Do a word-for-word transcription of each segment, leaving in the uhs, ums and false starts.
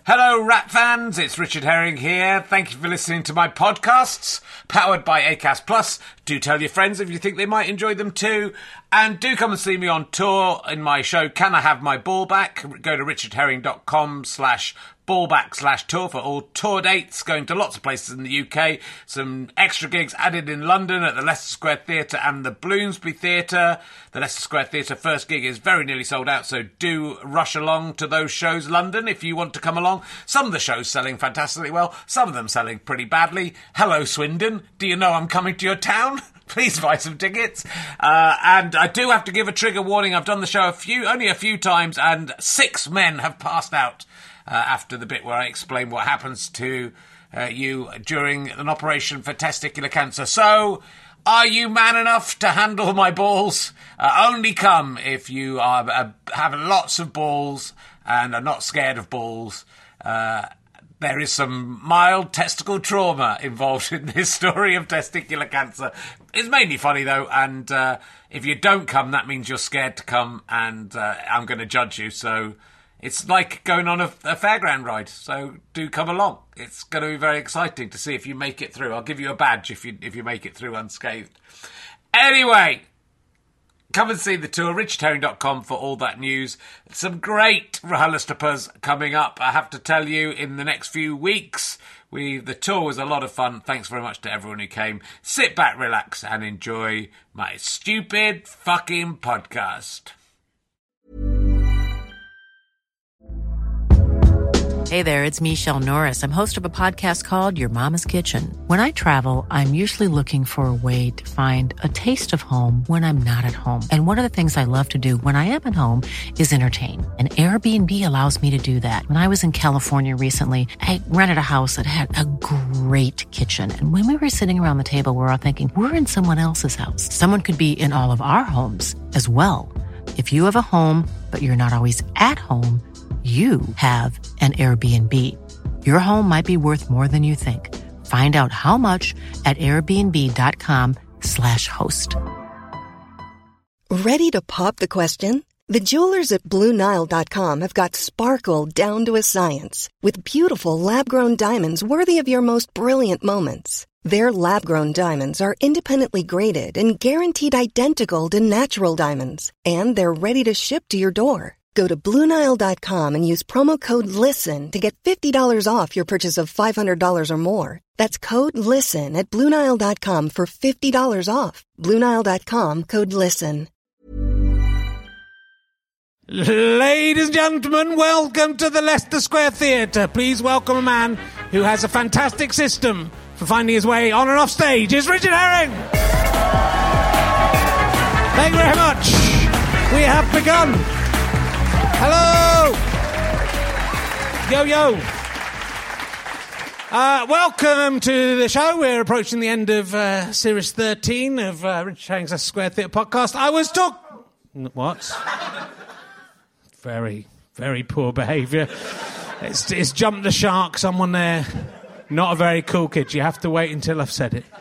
Hello, Rat fans. It's Richard Herring here. Thank you for listening to my podcasts, powered by Acast Plus. Do tell your friends if you think they might enjoy them too. And do come and see me on tour in my show, Can I Have My Ball Back? Go to richardherring.com slash ballback slash tour for all tour dates, going to lots of places in the U K. Some extra gigs added in London at the Leicester Square Theatre and the Bloomsbury Theatre. The Leicester Square Theatre first gig is very nearly sold out, so do rush along to those shows, London, if you want to come along. Some of the shows selling fantastically well, some of them selling pretty badly. Hello, Swindon. Do you know I'm coming to your town? Please buy some tickets. Uh, and I do have to give a trigger warning. I've done the show a few, only a few times, and six men have passed out uh, after the bit where I explain what happens to uh, you during an operation for testicular cancer. So, are you man enough to handle my balls? Uh, only come if you are uh, have lots of balls and are not scared of balls. Uh, There is some mild testicle trauma involved in this story of testicular cancer. It's mainly funny, though, and uh, if you don't come, that means you're scared to come, and uh, I'm going to judge you. So it's like going on a, a fairground ride, so do come along. It's going to be very exciting to see if you make it through. I'll give you a badge if you if you make it through unscathed. Anyway, come and see the tour, richard herring dot com for all that news. Some great RHLSTPs coming up, I have to tell you, in the next few weeks. We The tour was a lot of fun. Thanks very much to everyone who came. Sit back, relax, and enjoy my stupid fucking podcast. Hey there, it's Michelle Norris. I'm host of a podcast called Your Mama's Kitchen. When I travel, I'm usually looking for a way to find a taste of home when I'm not at home. And one of the things I love to do when I am at home is entertain. And Airbnb allows me to do that. When I was in California recently, I rented a house that had a great kitchen. And when we were sitting around the table, we were all thinking, we're in someone else's house. Someone could be in all of our homes as well. If you have a home, but you're not always at home, you have an Airbnb. Your home might be worth more than you think. Find out how much at airbnb.com slash host. Ready to pop the question? The jewelers at Blue Nile dot com have got sparkle down to a science with beautiful lab-grown diamonds worthy of your most brilliant moments. Their lab-grown diamonds are independently graded and guaranteed identical to natural diamonds, and they're ready to ship to your door. Go to Blue Nile dot com and use promo code LISTEN to get fifty dollars off your purchase of five hundred dollars or more. That's code LISTEN at Blue Nile dot com for fifty dollars off. Blue Nile dot com, code LISTEN. Ladies and gentlemen, welcome to the Leicester Square Theatre. Please welcome a man who has a fantastic system for finding his way on and off stage. It's Richard Herring. Thank you very much. We have begun. Hello! Yo, yo. Uh, welcome to the show. We're approaching the end of uh, Series thirteen of uh, Richard Herring's Leicester Square Theatre podcast. I was talk... What? Very, very poor behaviour. It's, it's jumped the shark, someone there. Not a very cool kid. You have to wait until I've said it.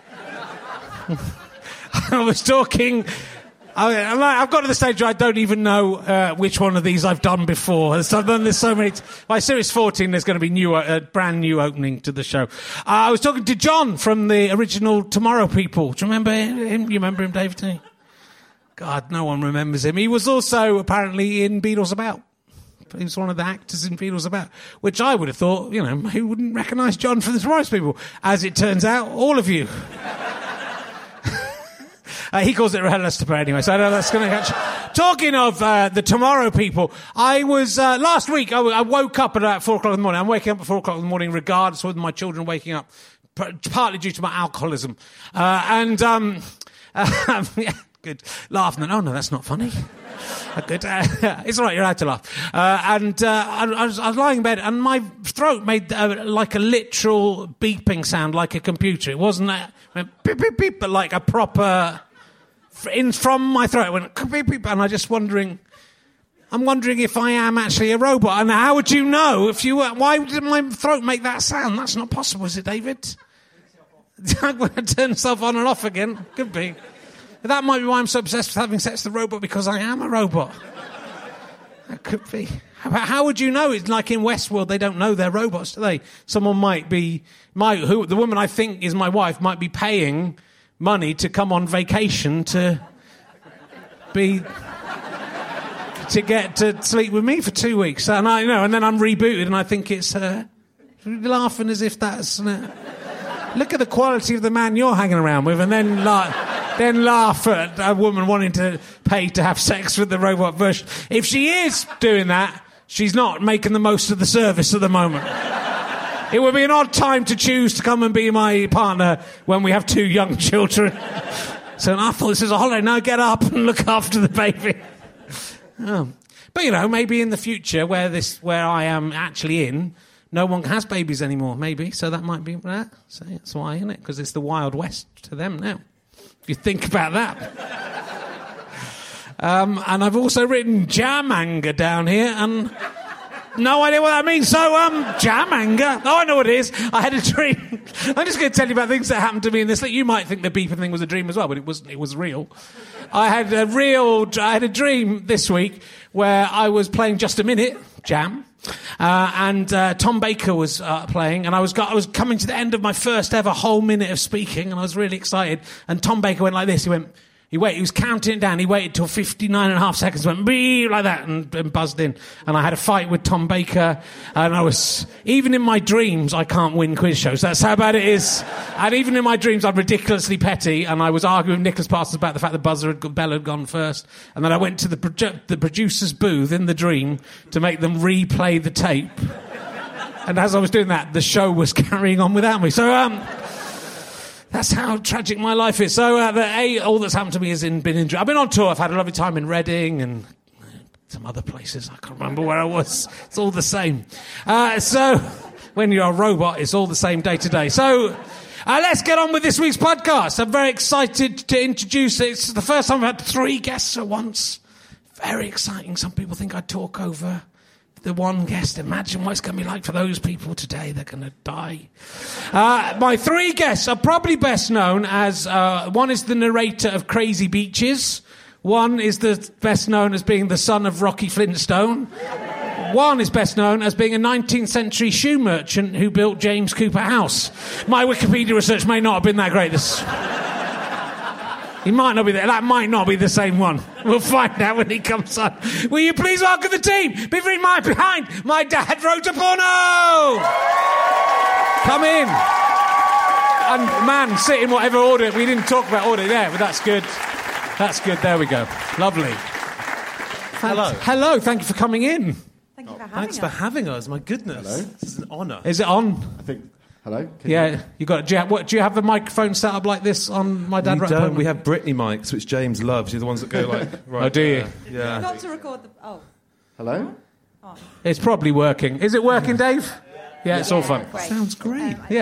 I was talking... I've got to the stage where I don't even know uh, which one of these I've done before. I've done this so many. T- By Series fourteen, there's going to be new, a uh, brand new opening to the show. Uh, I was talking to John from the original Tomorrow People. Do you remember him? You remember him, David? God, no one remembers him. He was also apparently in Beatles About. He was one of the actors in Beatles About, which I would have thought, you know, who wouldn't recognise John from the Tomorrow People? As it turns out, all of you. Uh, he calls it RHLSTP anyway, so I know that's going to catch. Talking of uh, the Tomorrow People, I was, uh, last week, I, w- I woke up at about four o'clock in the morning. I'm waking up at four o'clock in the morning regardless of my children waking up, p- partly due to my alcoholism. Uh, and, um, uh, yeah, good. Laughing. Oh, no, that's not funny. Good. Uh, it's all right, you're allowed to laugh. Uh, and uh, I, I, was, I was lying in bed, and my throat made uh, like a literal beeping sound, like a computer. It wasn't a, went beep, beep, beep, but like a proper... In from my throat, it went beep, beep, and I'm just wondering. I'm wondering if I am actually a robot. And how would you know if you were? Why did my throat make that sound? That's not possible, is it, David? I'm going to turn myself on and off again. Could be. That might be why I'm so obsessed with having sex with the robot, because I am a robot. That could be. How, how would you know? It's like in Westworld, they don't know they're robots, do they? Someone might be, my who the woman I think is my wife might be paying money to come on vacation to be to get to sleep with me for two weeks, and I you know, and then I'm rebooted, and I think it's her. Laughing as if that's. Uh, look at the quality of the man you're hanging around with, and then la- then laugh at a woman wanting to pay to have sex with the robot version. If she is doing that, she's not making the most of the service at the moment. It would be an odd time to choose to come and be my partner when we have two young children. So I thought, this is a holiday. Now get up and look after the baby. Oh. But, you know, maybe in the future where this, where I am actually in, no one has babies anymore, maybe. So that might be that. So that's why, isn't it? Because it's the Wild West to them now. If you think about that. um, and I've also written jam anger down here, and no idea what that means. So, um, jam anger. Oh, I know what it is. I had a dream. I'm just going to tell you about things that happened to me in this. You might think the beeping thing was a dream as well, but it was. It was real. I had a real. I had a dream this week where I was playing Just a Minute Jam. Uh, and uh, Tom Baker was uh, playing, and I was got, I was coming to the end of my first ever whole minute of speaking, and I was really excited. And Tom Baker went like this. He went, he waited, he was counting it down. He waited till fifty-nine and a half seconds, went beep like that, and, and buzzed in. And I had a fight with Tom Baker, and I was, even in my dreams, I can't win quiz shows. That's how bad it is. And even in my dreams, I'm ridiculously petty, and I was arguing with Nicholas Parsons about the fact the buzzer had, Bell had gone first. And then I went to the, produ- the producer's booth in the dream to make them replay the tape. And as I was doing that, the show was carrying on without me. So, um... that's how tragic my life is. So, uh, the, a, all that's happened to me has in, been in... I've been on tour. I've had a lovely time in Reading and some other places. I can't remember where I was. It's all the same. Uh, so, when you're a robot, it's all the same day to day. So, uh, let's get on with this week's podcast. I'm very excited to introduce it. It's the first time I've had three guests at once. Very exciting. Some people think I talk over the one guest. Imagine what it's going to be like for those people today. They're going to die. Uh, my three guests are probably best known as... Uh, one is the narrator of Crazy Beaches. One is the best known as being the son of Rocky Flintstone. One is best known as being a nineteenth century shoe merchant who built James Cooper House. My Wikipedia research may not have been that great. This... He might not be there. That might not be the same one. We'll find out when he comes on. Will you please welcome the team? Behind my behind, my dad wrote a porno. Come in. And man, sit in whatever order. We didn't talk about order there, but that's good. That's good. There we go. Lovely. Hello. Hello. Thank you for coming in. Thank you for having Thanks us. for having us. My goodness. Hello. This is an honour. Is it on? I think. Hello. Can Yeah. You... You got. Do you, have, what, do you have the microphone set up like this on my dad? We wrote a don't. porno? We have Britney mics, which James loves. You're the ones that go like... Right Oh, do you? there. Yeah. Got to record the... Oh. Hello. It's probably working. Is it working, Dave? Yeah, it's all fun. Great. Sounds great. Um,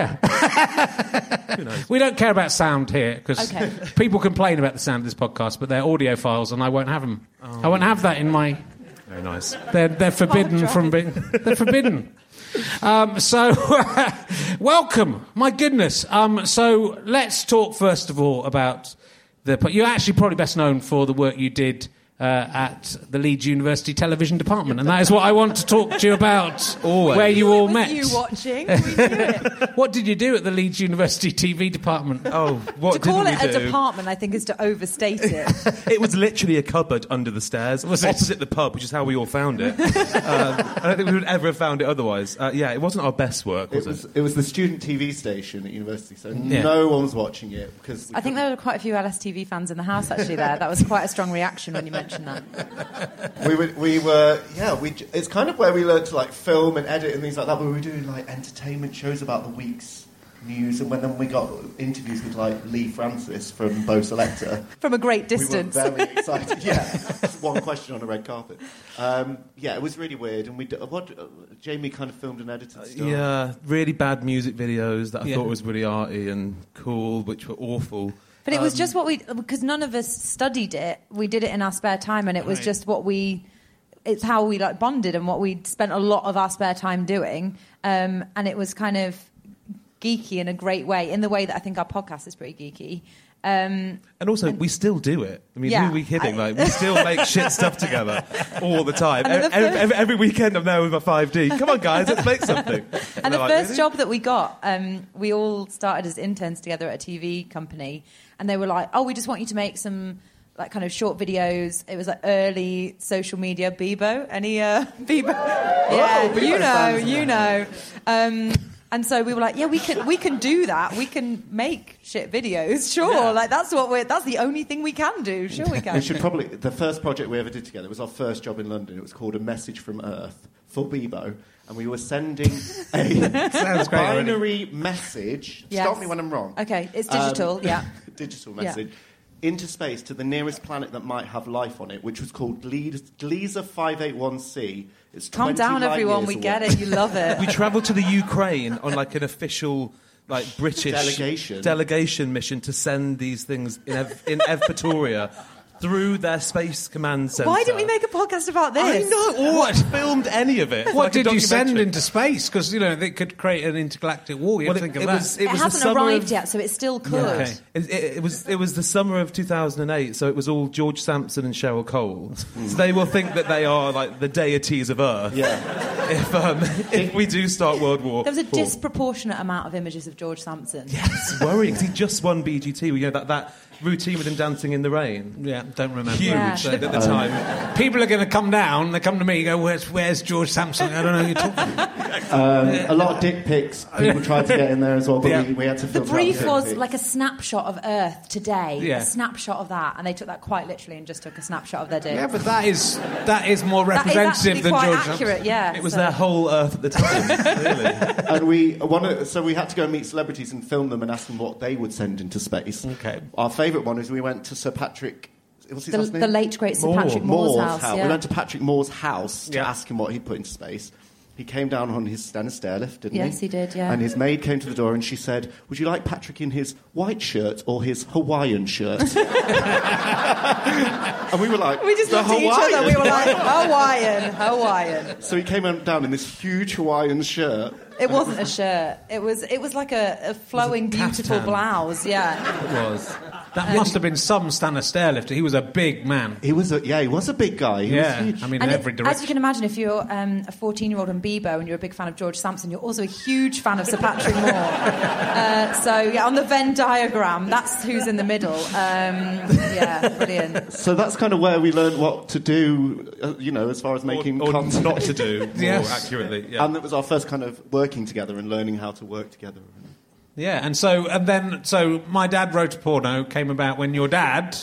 Yeah. We don't care about sound here because Okay. people complain about the sound of this podcast, but they're audio files, and I won't have them. I won't have that in my. Very nice. They're they're forbidden Oh, from being. They're forbidden. Um, so, welcome. My goodness. Um, so let's talk first of all about the. You're actually probably best known for the work you did. Uh, at the Leeds University Television Department, and that is what I want to talk to you about. Always. Where you all With met. you watching. We do it. What did you do at the Leeds University T V department? Oh, what To call didn't it we a do? department, I think, is to overstate it. It was literally a cupboard under the stairs, Was it? opposite the pub, which is how we all found it. um, I don't think we would ever have found it otherwise. Uh, yeah, it wasn't our best work, was It it? was. It was the student T V station at university, so Yeah. no one was watching it because we I think there were quite a few L S T V fans in the house, actually, there. That was quite a strong reaction when you mentioned that. we were. We were. Yeah. We. j- It's kind of where we learned to like film and edit and things like that. But we were doing like entertainment shows about the week's news, and when then we got interviews with like Lee Francis from Bo Selector. From a great distance. We were very excited. Yeah, just one question on a red carpet. Um, yeah, it was really weird, and we d- what uh, Jamie kind of filmed and edited stuff. Yeah, really bad music videos that I Yeah. thought was really arty and cool, which were awful. But it was Um, just what we... Because none of us studied it. We did it in our spare time, and it was Right. just what we... It's how we like bonded and what we spent a lot of our spare time doing. Um, and it was kind of geeky in a great way, in the way that I think our podcast is pretty geeky. Um, And also, and, we still do it. I mean, yeah, who are we kidding? I, like, we still make shit stuff together all the time. And Every, the first, every, every weekend I'm there with my five D. Come on, guys, let's make something. And, and the like, first really? job that we got, um, we all started as interns together at a T V company, and they were like, "Oh, we just want you to make some like kind of short videos." It was like early social media. Bebo, any uh, Bebo? Yeah, Bebo you know, fans you in know. Um, And so we were like, yeah, we can we can do that. We can make shit videos, sure. Yeah. Like that's what we're that's the only thing we can do. Sure, we can. We should probably the first project we ever did together was our first job in London. It was called A Message from Earth for Bebo, and we were sending a Sounds great already. binary message. Yes. Stop me when I'm wrong. Okay, it's digital. Um, yeah, digital Yeah. message. Into space to the nearest planet that might have life on it, which was called Gliese five eighty-one c. It's calm twenty down, light everyone. years We away. get it. You love it. We travelled to the Ukraine on like an official, like British Delegation. delegation mission to send these things in, Ev- in Evpatoria through their space command centre. Why didn't we make a podcast about this? I know, or filmed any of it. What like a did you send documentary. into space? Because, you know, they could create an intergalactic war. You Well, have to it, think it of was, that. it It was the hasn't summer arrived of, yet, so it still could. Okay. It, it, it was it was the summer of two thousand eight, so it was all George Sampson and Cheryl Cole. So they will think that they are like the deities of Earth. Yeah. If um, if we do start World War There was a Four. disproportionate amount of images of George Sampson. It's worrying because he just won B G T. You know that, that routine with him dancing in the rain. Yeah, don't remember. Huge Yeah. at the time. People are going to come down, they come to me and go, where's, where's George Sampson? I don't know who you're talking about. Um, a lot of dick pics. People tried to get in there as well, but Yeah. we, we had to The filter out brief dick was pics. like a snapshot of Earth today. Yeah. A snapshot of that. And they took that quite literally and just took a snapshot of their dick. Yeah, but that is that is more That is representative actually than quite George accurate, Sampson. yeah. It was so- their whole Earth at the time. Really. And we one of, so we had to go and meet celebrities and film them and ask them what they would send into space. Okay. Our favourite one is we went to Sir Patrick. What's his The, last name? the late great Sir Moore. Patrick Moore's, house. Yeah. We went to Patrick Moore's house to Yeah. ask him what he'd put into space. He came down on his Stena stairlift, didn't he? Yes, he did, yeah. And his maid came to the door and she said, "Would you like Patrick in his white shirt or his Hawaiian shirt?" And we were like, we just "The looked at each Hawaiian." other. We were like, Hawaiian, Hawaiian. So he came down in this huge Hawaiian shirt. It wasn't a shirt. It was it was like a, a flowing, beautiful kaftan. blouse. Yeah. It was. That must have been some Stana stairlifter. He was a big man. He was a, yeah, he was a big guy. He Yeah, was huge. I mean, And in it- every as you direction. can imagine, if you're um, a fourteen-year-old in Bebo and you're a big fan of George Sampson, you're also a huge fan of Sir Patrick Moore. uh, so, yeah, on the Venn diagram, that's who's in the middle. Um, yeah, brilliant. So that's kind of where we learned what to do, uh, you know, as far as making or, or content. not to do, more Yes. accurately. Yeah. And that was our first kind of working together and learning how to work together. Yeah, and so and then so my dad wrote a porno came about when your dad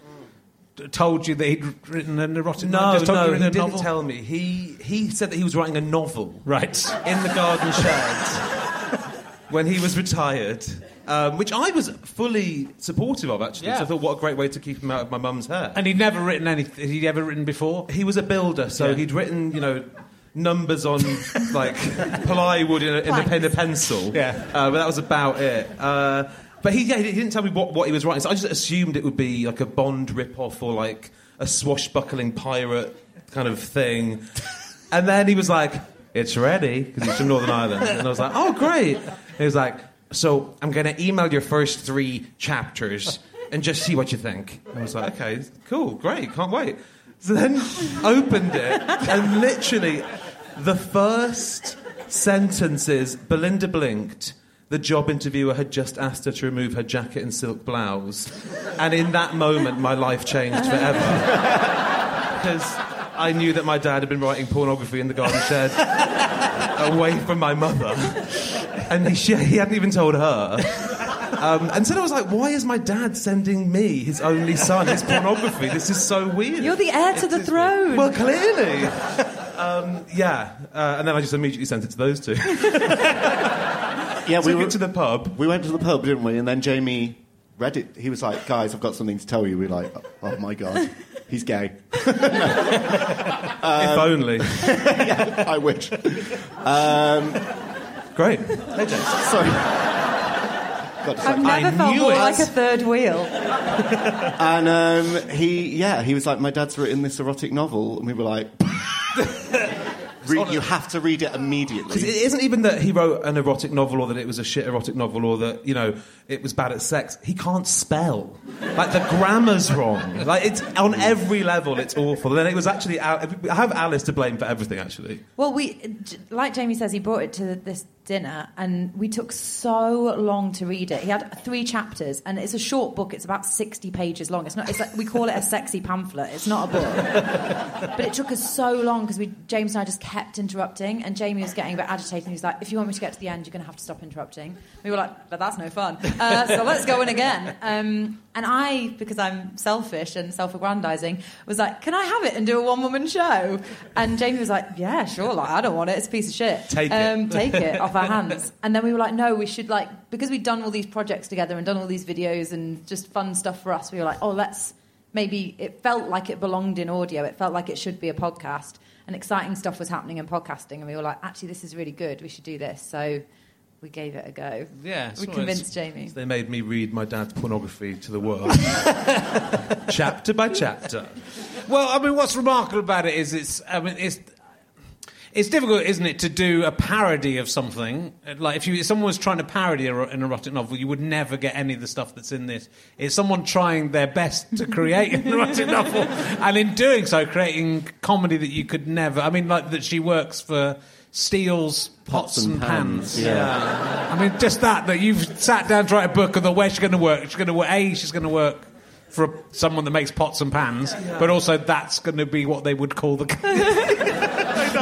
t- told you that he'd written an erotic no, just told you no, he'd he written a didn't novel? tell me. He he said that he was writing a novel Right. in the garden shed when he was retired, um, which I was fully supportive of, actually. Yeah. So I thought, what a great way to keep him out of my mum's hair. And he'd never written anything. He'd ever written before. He was a builder, so Yeah. he'd written, you know, numbers on like plywood in a, in a, in a pencil. Yeah. uh, but that was about it. Uh, but he, yeah, he didn't tell me what, what he was writing, so I just assumed it would be like a Bond rip-off or like a swashbuckling pirate kind of thing. And then he was like, "It's ready," because he's from Northern Ireland. And I was like, "Oh, great." And he was like, "So I'm going to email your first three chapters and just see what you think." And I was like, "Okay, cool, great, can't wait." So then opened it, and literally the first sentence is, Belinda blinked. The job interviewer had just asked her to remove her jacket and silk blouse. And in that moment, my life changed forever. Because I knew that my dad had been writing pornography in the garden shed away from my mother. And he, she, he hadn't even told her. Um, and so I was like, why is my dad sending me, his only son, his pornography? This is so weird. You're the heir to the throne. Well, clearly. um, yeah. Uh, and then I just immediately sent it to those two. Yeah, we Took were it to the pub. We went to the pub, didn't we? And then Jamie read it. He was like, "Guys, I've got something to tell you." We were like, "Oh my god, he's gay." if only. Yeah, I wish. Um, Great. sorry. God, I've sorry. never I felt knew more it. like a third wheel. And um, he, yeah, he was like, "My dad's written this erotic novel," and we were like, Re- you have to read it immediately. Because it isn't even that he wrote an erotic novel or that it was a shit erotic novel or that, you know, it was bad at sex. He can't spell. Like, the grammar's wrong. Like, it's on every level, it's awful. And then it was actually... I have Alice to blame for everything, actually. Well, we... Like Jamie says, he brought it to this dinner and we took so long to read it. He had three chapters and it's a short book. It's about sixty pages long. It's not... It's like, we call it a sexy pamphlet. It's not a book. But it took us so long because we James and I just kept interrupting and Jamie was getting a bit agitated and he was like, if you want me to get to the end, you're going to have to stop interrupting. We were like, but that's no fun. Uh, so let's go in again. Um, and I, because I'm selfish and self-aggrandising, was like, can I have it and do a one-woman show? And Jamie was like, yeah, sure, like, I don't want it. It's a piece of shit. Take um, it. Take it off our hands. And then we were like, no, we should, like, because we'd done all these projects together and done all these videos and just fun stuff for us, we were like, oh, let's... Maybe it felt like it belonged in audio. It felt like it should be a podcast. And exciting stuff was happening in podcasting. And we were like, actually, this is really good. We should do this. So we gave it a go. Yeah. We convinced Jamie. They made me read my dad's pornography to the world. Chapter by chapter. Well, I mean, what's remarkable about it is it's... I mean, it's... It's difficult, isn't it, to do a parody of something? Like, if, you, if someone was trying to parody an erotic novel, you would never get any of the stuff that's in this. It's someone trying their best to create an erotic novel, and in doing so, creating comedy that you could never... I mean, like, that she works for Steele's Pots, Pots and, and Pans. Pans. Yeah. yeah. I mean, just that, that you've sat down to write a book of the way she's going to work. She's going to work... A, she's going to work... for someone that makes pots and pans, yeah. But also that's going to be what they would call the...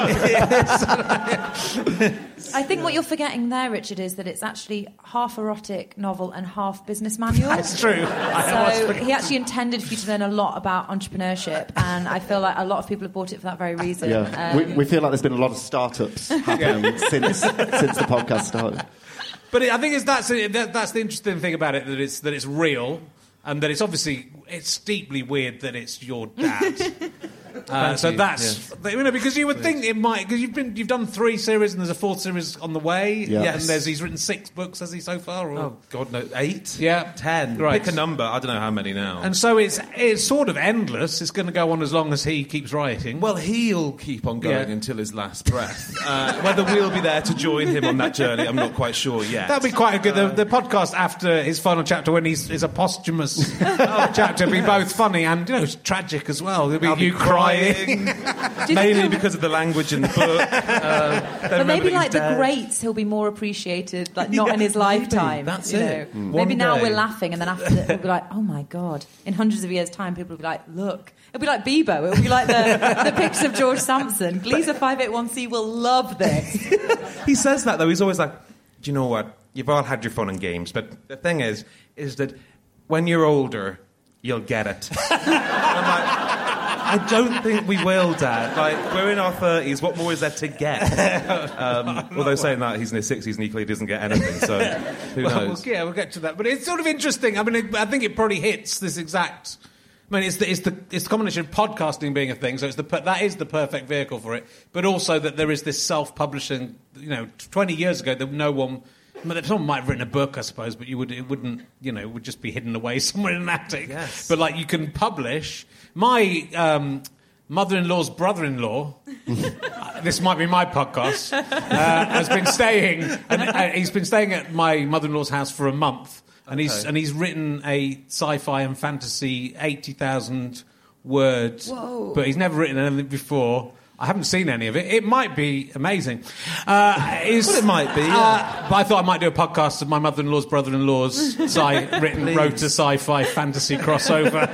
I think what you're forgetting there, Richard, is that it's actually half erotic novel and half business manual. That's true. So he actually intended for you to learn a lot about entrepreneurship, and I feel like a lot of people have bought it for that very reason. Yeah. Um, we, we feel like there's been a lot of startups happening yeah. since since the podcast started. But it, I think it's, that's that, that's the interesting thing about it, that it's that it's real. And that it's obviously, it's deeply weird that it's your dad. Uh, so you. that's, yeah. you know, because you would think it might, because you've been, you've done three series and there's a fourth series on the way. Yeah. Yes. And there's, he's written six books, has he, so far? Or? Oh, God, no. Eight? Yeah. Ten. Right. Pick a number. I don't know how many now. And so it's it's sort of endless. It's going to go on as long as he keeps writing. Well, he'll keep on going Yeah. until his last breath. Uh, whether we'll be there to join him on that journey, I'm not quite sure yet. That'd be quite a good... The, the podcast after his final chapter, when he's is a posthumous chapter, be both funny and, you know, tragic as well. It'll be I'll you be crying. Mainly because of the language in the book. Uh, But maybe like the dead. greats, he'll be more appreciated, like not Yeah, in his maybe. lifetime. That's you it. know. Mm. Maybe One now day. we're laughing, and then after that, we'll be like, oh my God. In hundreds of years' time, people will be like, look. It'll be like Bebo. It'll be like the, the pictures of George Sampson. Gleaser five eight one C will love this. He says that, though. He's always like, do you know what? You've all had your fun and games, but the thing is, is that when you're older, you'll get it. I'm like, I don't think we will, Dad. Like, we're in our thirties. What more is there to get? Um, although saying that, he's in his sixties and he clearly doesn't get anything, so who Well, knows? yeah, we'll get to that. But it's sort of interesting. I mean, it, I think it probably hits this exact... I mean, it's the, it's the it's the combination of podcasting being a thing, so it's the that is the perfect vehicle for it. But also that there is this self-publishing. You know, twenty years ago, that no one, someone might have written a book, I suppose, but you would it wouldn't. You know, it would just be hidden away somewhere in an attic. Yes. But like, you can publish. My um, mother-in-law's brother-in-law. uh, this might be my podcast. Uh, has been staying, and uh, he's been staying at my mother-in-law's house for a month. And he's Okay. and he's written a sci-fi and fantasy eighty thousand words, Whoa. but he's never written anything before. I haven't seen any of it. It might be amazing. Uh, is, Well, it might be, yeah. Uh, but I thought I might do a podcast of my mother-in-law's brother-in-law's sci- written Please. wrote a sci-fi fantasy crossover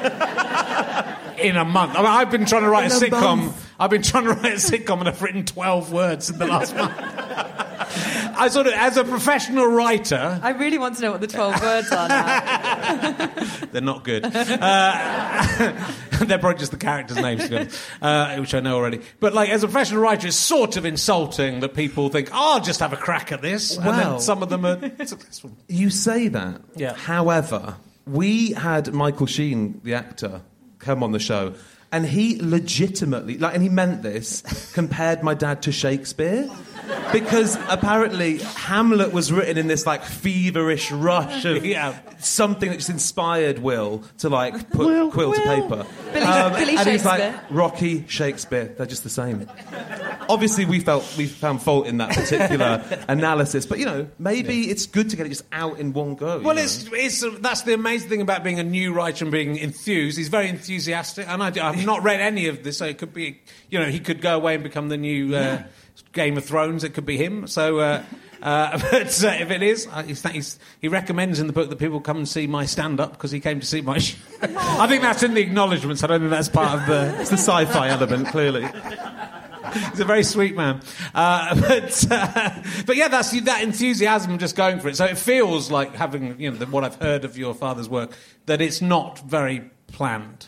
in a month. I mean, I've been trying to write In a a sitcom. month. I've been trying to write a sitcom, and I've written twelve words in the last month. I sort of, as a professional writer, I really want to know what the twelve words are now. they're not good. Uh, they're probably just the characters' names, to be honest, uh, which I know already. But like, as a professional writer, it's sort of insulting that people think, oh, I'll just have a crack at this, and then Well- some of them are successful. You say that. Yeah. However, we had Michael Sheen, the actor, come on the show, and he legitimately, like, and he meant this, compared my dad to Shakespeare. because apparently Hamlet was written in this like feverish rush of Yeah. something that just inspired Will to like put Will, quill to Will. paper. Billy- Um, Billy and he's like Shakespeare. Rocky, Shakespeare, they're just the same. Obviously, we felt we found fault in that particular analysis, but you know, maybe it's good to get it just out in one go. Well, you it's, know? it's that's the amazing thing about being a new writer and being enthused. He's very enthusiastic, and I, I've not read any of this, so it could be, you know, he could go away and become the new uh, Game of Thrones. It could be him. So, uh, uh, but uh, if it is, uh, he's, he's, he recommends in the book that people come and see my stand-up because he came to see my show. I think that's in the acknowledgements. I don't think that's part of the... It's the sci-fi element, clearly. He's a very sweet man, uh, but uh, but yeah, that's that enthusiasm just going for it. So it feels like having, you know, the, what I've heard of your father's work, that it's not very planned.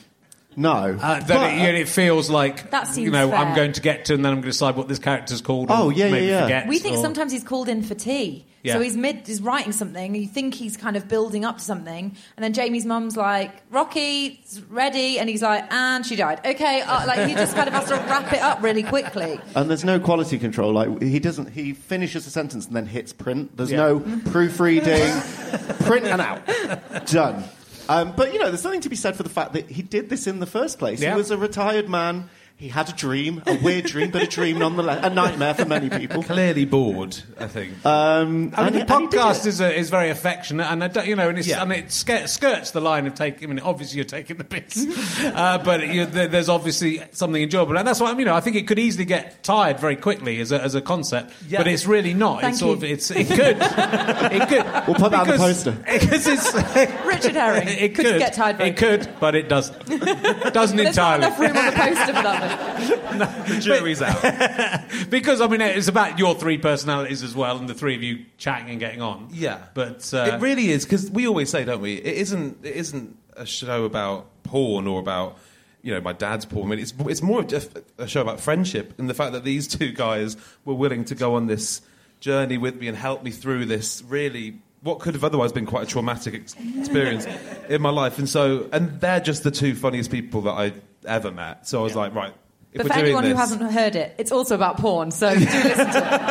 No. Uh, that But- it, you know, it feels like, That seems you know, fair. I'm going to get to, and then I'm going to decide what this character's called. Or Oh, yeah, yeah, maybe yeah. Forget, We think or- sometimes he's called in for tea. Yeah. So he's mid, he's writing something, you think he's kind of building up to something, and then Jamie's mum's like, Rocky's ready, and he's like, and she died. Okay, uh, like he just kind of has to wrap it up really quickly. And there's no quality control. Like he doesn't. He finishes a sentence and then hits print. There's Yeah. no proofreading. Print and out. Done. Um, but you know, there's something to be said for the fact that he did this in the first place. Yeah. He was a retired man. He had a dream, a weird dream, but a dream nonetheless. A nightmare for many people. Clearly bored, I think. Um, I mean, and the he- and he did podcast it. is a, is very affectionate, and I don't, you know, and, it's, Yeah. and it sk- skirts the line of taking. I mean, obviously you're taking the piss, uh, but you, there, there's obviously something enjoyable, and that's why, you know, I think it could easily get tired very quickly as a, as a concept, Yeah. but it's really not. Thank it's sort you. of, it's it could, it could. We'll put that on the because- poster. because it's Richard Herring. it could, could get tired very It could, but it doesn't. Doesn't There's not entirely. enough room on the poster for that one. The jury's out. Because, I mean, it's about your three personalities as well, and the three of you chatting and getting on. Yeah, But... Uh, it really is, because we always say, don't we? It isn't. It isn't a show about porn or about, you know, my dad's porn. I mean, it's it's more of just a show about friendship and the fact that these two guys were willing to go on this journey with me and help me through this really what could have otherwise been quite a traumatic ex- experience in my life. And so, and they're just the two funniest people that I ever met. So I was like, right. If But we're for doing anyone who this- hasn't heard it, it's also about porn, so do listen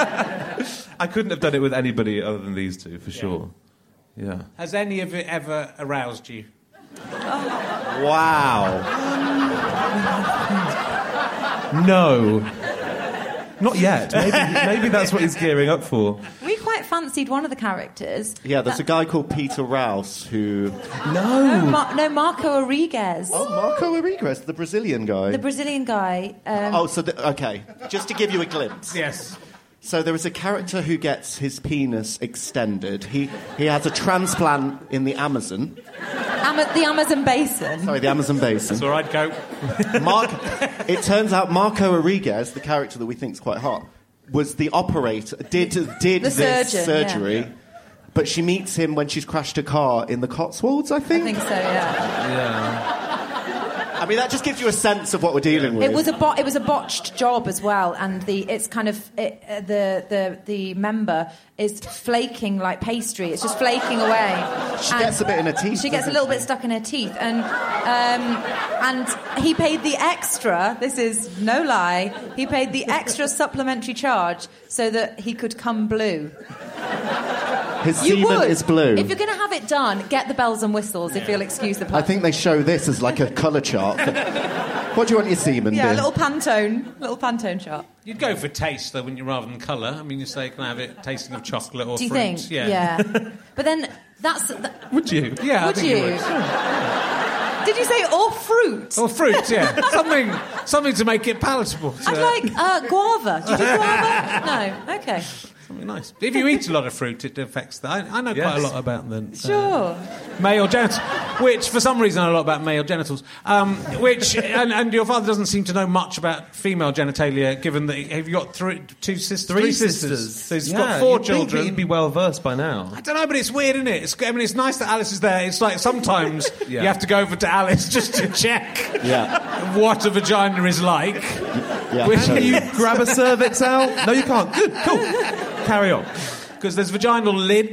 to it. I couldn't have done it with anybody other than these two, for sure. Yeah. Has any of it ever aroused you? Wow. No. Not yet. Maybe, maybe that's what he's gearing up for. We quite fancied one of the characters. Yeah, there's a guy called Peter Rouse who... No, Mar- no Marco Rodriguez. Oh, Marco Rodriguez, the Brazilian guy. The Brazilian guy. Um, Oh, so, the, okay. Just to give you a glimpse. Yes. So there is a character who gets his penis extended. He he has a transplant in the Amazon. Ama- the Amazon basin. Sorry, the Amazon basin. It's all right, go. Mark, it turns out Marco Rodriguez, the character that we think is quite hot, was the operator, did did The this surgeon, surgery, yeah. but she meets him when she's crashed a car in the Cotswolds, I I think. think so, yeah. Yeah. I mean, that just gives you a sense of what we're dealing with. It was a bo- it was a botched job as well, and the it's kind of it, uh, the the the member is flaking like pastry. It's just flaking away. She And gets a bit in her teeth. She gets a doesn't little she? bit stuck in her teeth, and um, and he paid the extra. This is no lie. He paid the extra supplementary charge so that he could come blue. His You semen would. is blue. If you're going to have it done, get the bells and whistles. If you'll excuse the pun. I think they show this as like a colour chart. What do you want your semen yeah, a being? little Pantone, little Pantone chart. You'd go for taste, though, wouldn't you, rather than colour? I mean, you say, can I have it tasting of chocolate or Do you fruit? think? Yeah. But then that's. That, Would you? Yeah, I would think you? you would. Did you say or fruit? Or fruit, yeah. something something to make it palatable. to- I'd like uh, guava. Do you do guava? No. Okay. Something nice. If you eat a lot of fruit, it affects that. I, I know quite a Yes. lot about the uh, Sure. male genitals, which, for some reason, I know a lot about male genitals. Um, which, and, and your father doesn't seem to know much about female genitalia, given that have you got three, two sisters, Three, sisters. So he's Yeah, got four you'd think that children. He'd be well versed by now. I don't know, but it's weird, isn't it? It's, I mean, it's nice that Alice is there. It's like sometimes Yeah. you have to go over to Alice just to check Yeah. what a vagina is like. Yeah. Which Can you grab a cervix out? No, you can't. Good, cool. Carry on. Because there's vaginal lids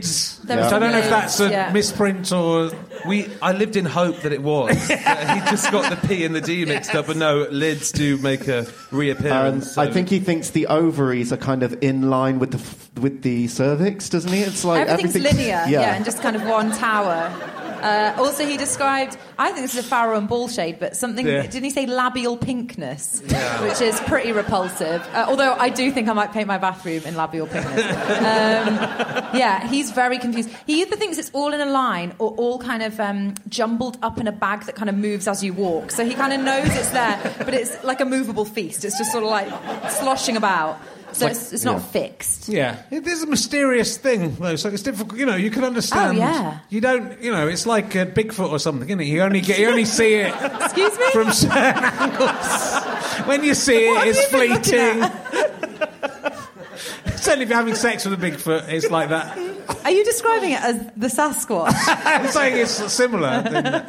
There Yeah. was So I don't know if some that's a lids, yeah. misprint or... We, I lived in hope that it was. That he just got the P and the D mixed up, but no, lids do make a Um, reappearance. so- I think he thinks the ovaries are kind of in line with the f- with the cervix, doesn't he? It's like Everything's everything- linear, yeah. and just kind of one tower. Uh, also, he described, I think this is a Farrow and Ball shade, but something, Yeah. didn't he say labial pinkness? Which is pretty repulsive. Uh, although I do think I might paint my bathroom in labial pinkness. um, yeah, he's very confused. He either thinks it's all in a line or all kind of um, jumbled up in a bag that kind of moves as you walk. So he kind of knows it's there, but it's like a movable feast. It's just sort of like sloshing about. So like- it's, it's not yeah. fixed. Yeah, it is a mysterious thing, though. So it's difficult. You know, you can understand. Oh, yeah. You don't. You know, it's like uh, Bigfoot or something, isn't it? You only get, you only see it Excuse me? from certain angles. When you see it, What have it's you been looking fleeting. Certainly, if you're having sex with a Bigfoot, it's like that. Are you describing it as the Sasquatch? I'm saying it's similar.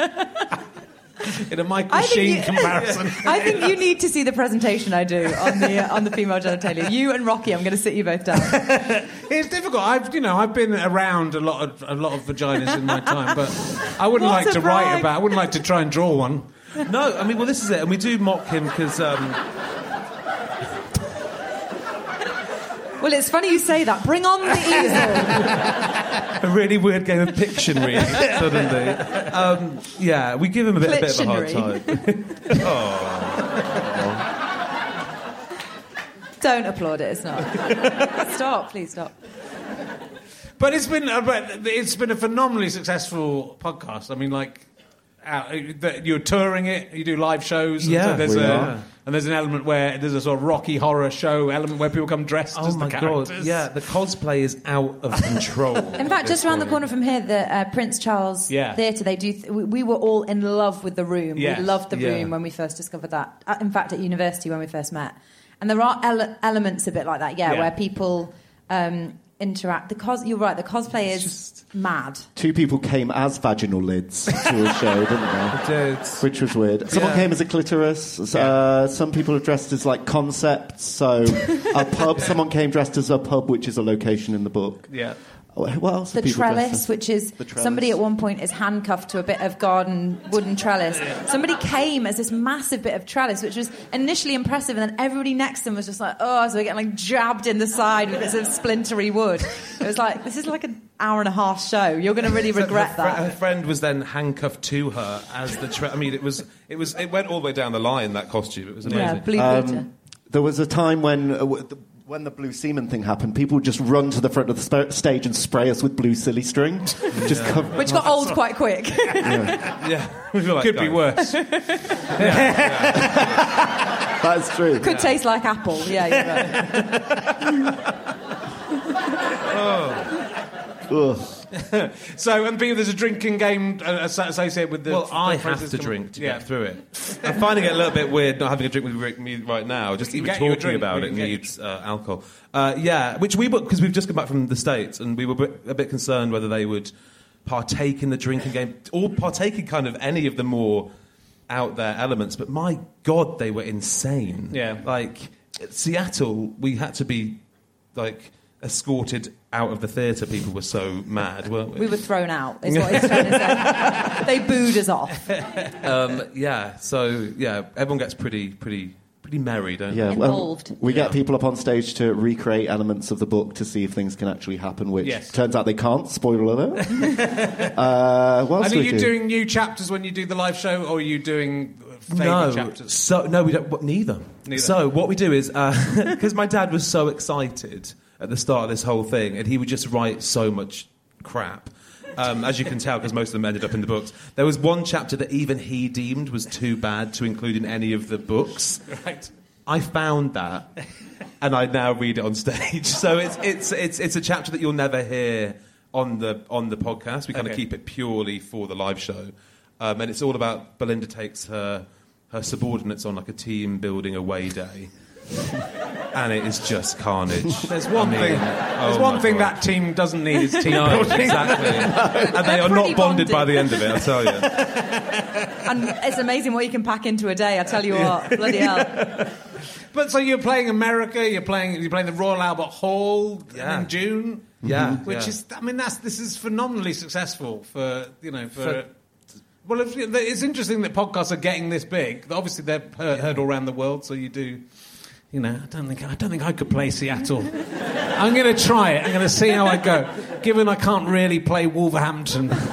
In a Michael I think Sheen you- comparison. I think you need to see the presentation I do on the uh, on the female genitalia. You and Rocky, I'm going to sit you both down. It's difficult. I've, you know, I've been around a lot of a lot of vaginas in my time, but I wouldn't What like a to write brag. about. I wouldn't like to try and draw one. No, I mean, well, this is it, and we do mock him because. Um, Well, it's funny you say that. Bring on the easel. a really weird game of Pictionary, suddenly. Um, yeah, we give him a bit, a bit of a hard time. Don't applaud it. It's not. Stop, please stop. But it's been uh, but it's been a phenomenally successful podcast. I mean, like. Out, that you're touring it, you do live shows. And Yeah, so there's we a, are. and there's an element where there's a sort of Rocky Horror show element where people come dressed Oh as my the god! characters. Yeah, the cosplay is out of control. In fact, just around the corner from here, the uh, Prince Charles Yeah. Theatre, they do. Th- we, we were all in love with the room. Yes. We loved the Yeah. room when we first discovered that. Uh, in fact, at university when we first met, and there are ele- elements a bit like that, yeah, Yeah. where people um, interact. The cos- you're right. The cosplay is mad. Two people came as vaginal lids to a show, didn't they? Dude. Which was weird. Someone Yeah. came as a clitoris. Uh, some people are dressed as like concepts. So a pub. Someone came dressed as a pub, which is a location in the book. Yeah. What else? The are people dressed trellis, as? which is The trellis. somebody at one point is handcuffed to a bit of garden wooden trellis. Somebody came as this massive bit of trellis, which was initially impressive, and then everybody next to them was just like, oh, so they're getting like jabbed in the side with bits of splintery wood. It was like, this is like an hour and a half show. You're going to really regret her, fr- her that. friend was then handcuffed to her as the. Tra- I mean, it was, it was, it went all the way down the line. That costume, it was amazing. Yeah, blue Um, glitter. There was a time when, uh, w- the, when the blue semen thing happened, people would just run to the front of the sp- stage and spray us with blue silly string. Just cover- Which got old quite quick. Yeah, we were like, Could be guys. worse. That's true. Could taste like apple. Yeah, you're right. Ugh. So, and being there's a drinking game uh, as- associated with the. Well, I the have process to com- drink to yeah. get through it. I'm finding it a little bit weird not having a drink with Rick- me right now. Just can even get you a talking drink. about We it can get you- needs uh, alcohol. Uh, yeah, which we were, because we've just come back from the States, and we were a bit, a bit concerned whether they would partake in the drinking game or partake in kind of any of the more out there elements. But my God, they were insane. Yeah. Like, at Seattle, we had to be, like, escorted out of the theatre. People were so mad, weren't we? We were thrown out, is what he's trying to say. They booed us off. Um, yeah, so, yeah, everyone gets pretty, pretty, pretty merry, don't Yeah, they? well, Involved. we Yeah. get people up on stage to recreate elements of the book to see if things can actually happen, which Yes. turns out they can't. Spoiler alert. uh, what else And do are we you do? doing new chapters when you do the live show, or are you doing favourite No, chapters? so no, we don't. What, neither. Neither. So what we do is because my dad was so excited at the start of this whole thing, and he would just write so much crap. Um, as you can tell, because most of them ended up in the books. There was one chapter that even he deemed was too bad to include in any of the books. Right. I found that, and I now read it on stage. So it's it's it's it's a chapter that you'll never hear on the on the podcast. We kind Okay. of keep it purely for the live show, um, and it's all about Belinda takes her her subordinates on like a team building away day, and it is just carnage. There's one I mean, thing. oh There's one my thing God. that team doesn't need is team No, building. exactly, and they are pretty not bonded bonded. by the end of it. I tell you. And it's amazing what you can pack into a day, I tell you what. Bloody hell. But so you're playing America, you're playing you're playing the Royal Albert Hall Yeah. in June. Yeah, Which yeah. is, I mean, that's this is phenomenally successful for, you know, for... For- well, it's, it's interesting that podcasts are getting this big. Obviously, they're heard, heard all around the world, so you do... You know, I don't think I don't think I could play Seattle. I'm going to try it. I'm going to see how I go. Given I can't really play Wolverhampton. Well,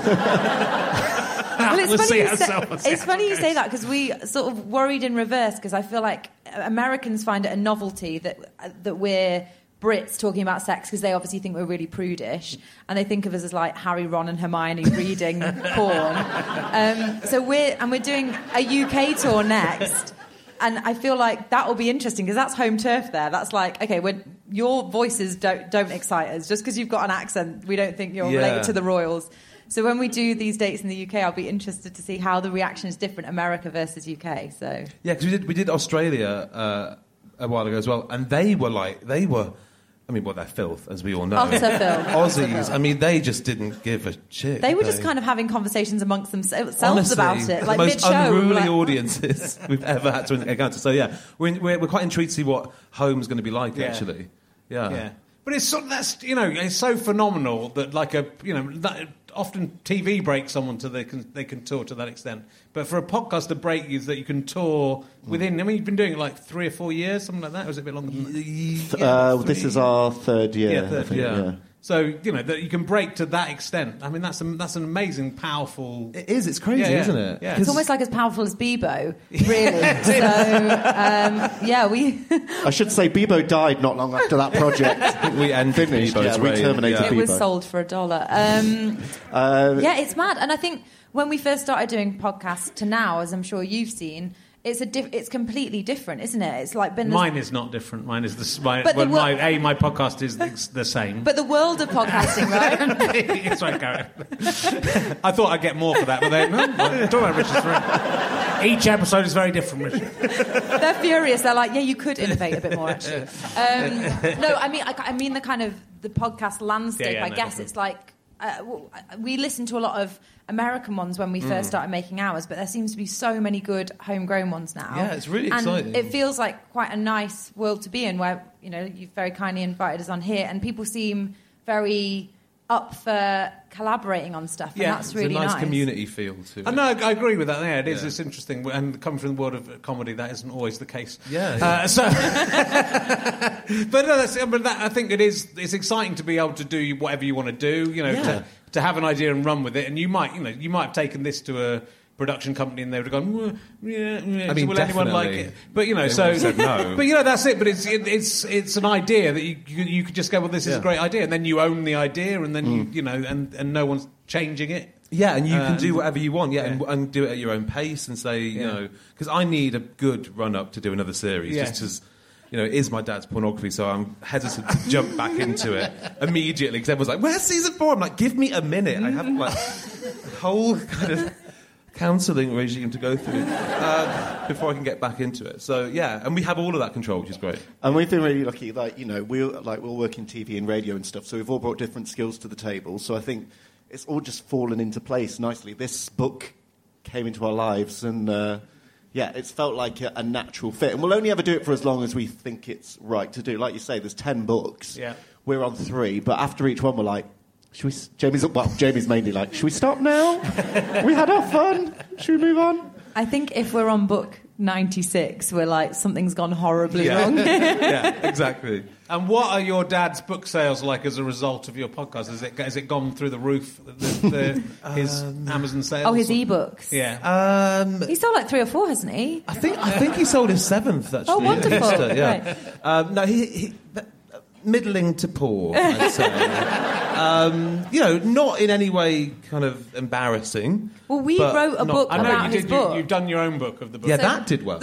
it's, We'll funny see you how say, someone- it's funny you say that because we sort of worried in reverse because I feel like Americans find it a novelty that that we're Brits talking about sex because they obviously think we're really prudish and they think of us as like Harry, Ron and Hermione reading porn. Um, so we're and we're doing a U K tour next. And I feel like that will be interesting because that's home turf there. That's like, okay, when your voices don't don't excite us. Just because you've got an accent, we don't think you're Yeah. related to the royals. So when we do these dates in the U K, I'll be interested to see how the reaction is different, America versus U K. So Yeah, because we did we did Australia uh, a while ago as well, and they were like they were. I mean, well, they're filth, as we all know. Utter filth. Aussies. I mean, they just didn't give a shit. they were just kind of having conversations amongst themselves Honestly, about it, like the most mid-show. unruly like, audiences we've ever had to encounter. So yeah, we're, we're we're quite intrigued to see what home's going to be like. Yeah. Actually, yeah. Yeah, but it's so, that's you know it's so phenomenal that like a you know that, often T V breaks someone to they can they can tour to that extent. But for a podcast to break you, that you can tour within. I mean, you've been doing it like three or four years, something like that. Or was it a bit longer than that? Uh, this is our third year. Yeah, I third, think, yeah. yeah. So you know that you can break to that extent. I mean, that's a, that's an amazing, powerful. It is. It's crazy, Yeah, yeah. isn't it? Yeah. it's 'Cause- almost like as powerful as Bebo, really. so um, yeah, we I should say Bebo died not long after that project. we ended Finished, Bebo's yeah, we reign. terminated Yeah. it was Bebo. sold for a dollar. Um, Uh, Yeah, it's mad. And I think when we first started doing podcasts to now, as I'm sure you've seen, it's a diff- it's completely different, isn't it? It's like been this- Mine is not different. Mine is the s- my, But the well, my wo- a my podcast is the, the same. but the world of podcasting, right? It's right, Gary. I thought I'd get more for that, but they no. Talk about Richard's very, each episode is very different, Richard. They're furious. They're like, yeah, you could innovate a bit more, actually. Um, no, I mean, I, I mean the kind of the podcast landscape. Yeah, yeah, I no, guess definitely. it's like uh, well, we listened to a lot of American ones when we Mm. first started making ours, but there seems to be so many good homegrown ones now. Yeah, it's really and exciting. it feels like quite a nice world to be in, where you know you've very kindly invited us on here, and people seem very up for collaborating on stuff, and Yeah, that's It's really a nice, nice. community feel to it. I know, I agree with that. Yeah, it is. Yeah. It's interesting, and coming from the world of comedy, that isn't always the case. Yeah, yeah. Uh, so, but no, that's, but that, I think it is. It's exciting to be able to do whatever you want to do. You know, Yeah. to, to have an idea and run with it. And you might, you know, you might have taken this to a production company and they would have gone, "Well, yeah, yeah. I mean, will anyone like definitely. it?" But you know, They so would have said no. But you know, that's it. But it's it, it's it's an idea that you you, you could just go, well, this is a Yeah. great idea, and then you own the idea, and then you you know, and and no one's changing it. Yeah, and you Uh, can do whatever you want, yeah, And, yeah. and do it at your own pace and say, you Yeah. know, because I need a good run up to do another series, Yeah. just as, you know, it is my dad's pornography, so I'm hesitant to jump back into it immediately because everyone's like, where's season four? I'm like, give me a minute. I have like a whole kind of counselling regime to go through uh, before I can get back into it. So, yeah, and we have all of that control, which is great. And we've been really lucky, like, you know, we like we'll work in T V and radio and stuff, so we've all brought different skills to the table. So I think it's all just fallen into place nicely. This book came into our lives, and uh, yeah, it's felt like a, a natural fit. And we'll only ever do it for as long as we think it's right to do. Like you say, there's ten books. Yeah. We're on three, but after each one, we're like, should we? s- Jamie's well, Jamie's mainly like, should we stop now? We had our fun. Should we move on? I think if we're on book ninety-six, we're like, something's gone horribly Yeah. wrong. Yeah, exactly. And what are your dad's book sales like as a result of your podcast? Has it has it gone through the roof? The, the, his Amazon sales? Oh, his ebooks. Yeah. Um, He sold like three or four, hasn't he? I think I think he sold his seventh actually. Oh, wonderful. at Easter, yeah. Right. Um, no, he, he th- middling to poor, I'd say. um, you know, not in any way kind of embarrassing. Well, we but wrote a not- book I know about you his did. book. You, you've done your own book of the book. Yeah, So- that did well.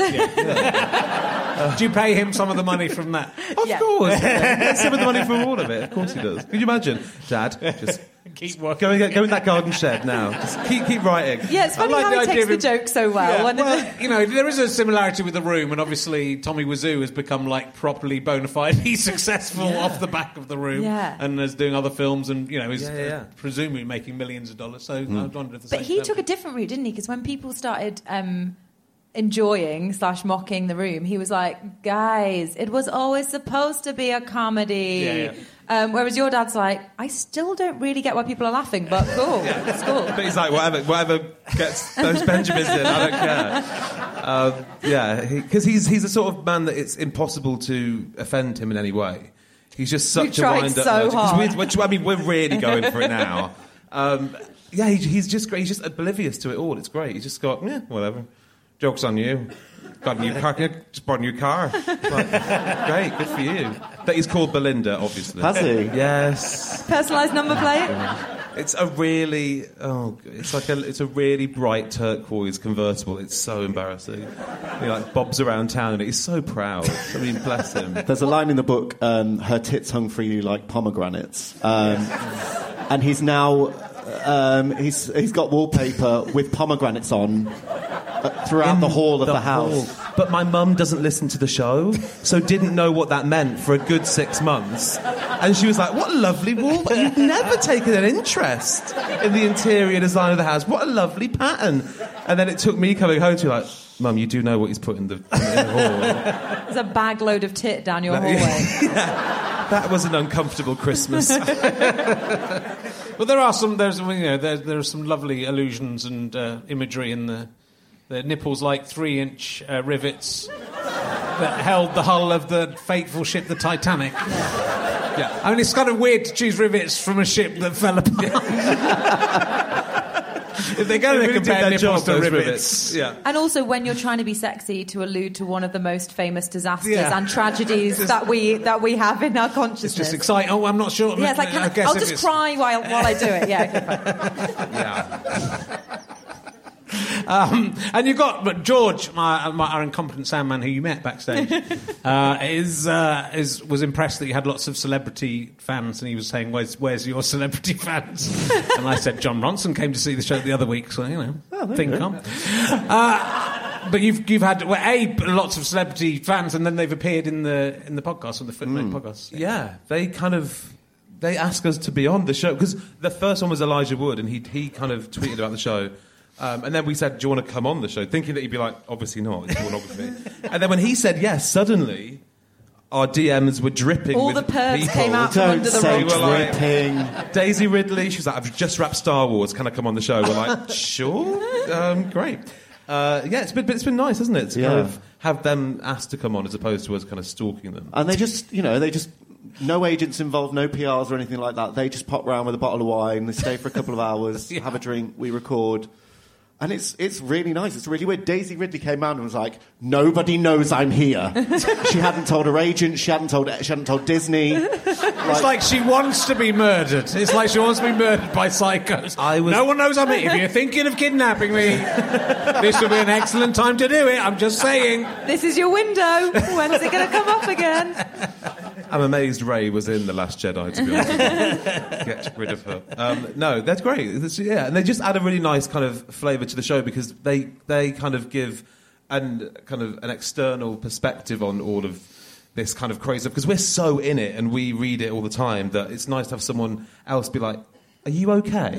Do you pay him some of the money from that? Of Yeah. course, yeah. He gets some of the money from all of it. Of course he does. Could you imagine, Dad? Just Keep working. go and get, go in that garden shed now. Just keep keep writing. Yeah, it's I funny like how the he idea takes of the him- joke so well. Yeah, and well, you know, there is a similarity with The Room, and obviously Tommy Wiseau has become like properly bona fide. He's successful off the back of The Room, Yeah. and is doing other films, and you know, is Yeah, yeah, yeah. uh, presumably making millions of dollars. So I wondered if the but same he thing. took a different route, didn't he? Because when people started um, enjoying slash mocking the room, he was like, guys, it was always supposed to be a comedy. Yeah, yeah. Um, whereas your dad's like, I still don't really get why people are laughing, but cool, it's cool. But he's like, whatever, whatever gets those Benjamins in, I don't care. Um, yeah, because he, he's he's the sort of man that it's impossible to offend him in any way. He's just such We've a tried wind-up. so nerd. 'Cause hard. we- Which I mean, we're really going for it now. Um, yeah, he, he's just great. He's just oblivious to it all. It's great. He's just got, yeah, whatever. Joke's on you. Got a new car. Just bought a new car. Like, great, good for you. But he's called Belinda, obviously. Has he? Yes. Personalised number plate? It's a really, oh, it's like a, it's a really bright turquoise convertible. It's so embarrassing. He like bobs around town and he's so proud. I mean, bless him. There's a line in the book, um, her tits hung freely like pomegranates. Um, and he's now, um, he's he's got wallpaper with pomegranates on uh, throughout In the hall of the, house. hall. But my mum doesn't listen to the show, so didn't know what that meant for a good six months. And she was like, what a lovely wall. You've never taken an interest in the interior design of the house. What a lovely pattern. And then it took me coming home to be like, Mum, you do know what he's put in the, in the hall. There's a bag load of tit down your hallway. Yeah, that was an uncomfortable Christmas. Well, there are some. There's you know there there are some lovely allusions and uh, imagery in the the nipples like three-inch uh, rivets that held the hull of the fateful ship, the Titanic. Yeah, I mean it's kind of weird to choose rivets from a ship that fell apart. If they're going They to really did compare their nipples job, to those rivets, rivets. Yeah. And also when you're trying to be sexy to allude to one of the most famous disasters Yeah. and tragedies that we that we have in our consciousness. it's just exciting. Oh, I'm not sure. Yeah, it's like, can I, guess I'll if just it's- cry while while I do it. Yeah, okay, fine. Yeah. Um, and you've got, but George, my, my, our incompetent sound man who you met backstage, uh, is, uh, is was impressed that you had lots of celebrity fans, and he was saying, "Where's where's your celebrity fans?" And I said, "John Ronson came to see the show the other week, so you know, Oh, there thing you go. come." Uh, but you've you've had well, a lots of celebrity fans, and then they've appeared in the in the podcast on the Footnote podcast. Yeah, they kind of they asked us to be on the show because the first one was Elijah Wood, and he he kind of tweeted about the show. Um, and then we said, do you want to come on the show? Thinking that he'd be like, obviously not, it's pornography. And then when he said yes, suddenly our D Ms were dripping All with the pervs people. came out from Don't under the say rug. We were like- dripping. Daisy Ridley, she was like, I've just wrapped Star Wars, can I come on the show? We're like, sure, um, great. Uh, yeah, it's been, it's been nice, hasn't it, to Yeah. kind of have them asked to come on as opposed to us kind of stalking them. And they just, you know, they just, no agents involved, no P Rs or anything like that. They just pop round with a bottle of wine, they stay for a couple of hours, Yeah. have a drink, we record. And it's it's really nice. It's really weird. Daisy Ridley came out and was like, "Nobody knows I'm here." She hadn't told her agent. She hadn't told. She hadn't told Disney. It's like she wants to be murdered. It's like she wants to be murdered by psychos. I was- No one knows I'm here. If you're thinking of kidnapping me, this would be an excellent time to do it. I'm just saying. This is your window. When's it going to come up again? I'm amazed Ray was in The Last Jedi, to be honest. Get rid of her. Um, no, that's great. It's- yeah, and they just add a really nice kind of flavour to the show because they they kind of give an kind of an external perspective on all of this kind of crazy stuff because we're so in it and we read it all the time that it's nice to have someone else be like, "Are you okay?"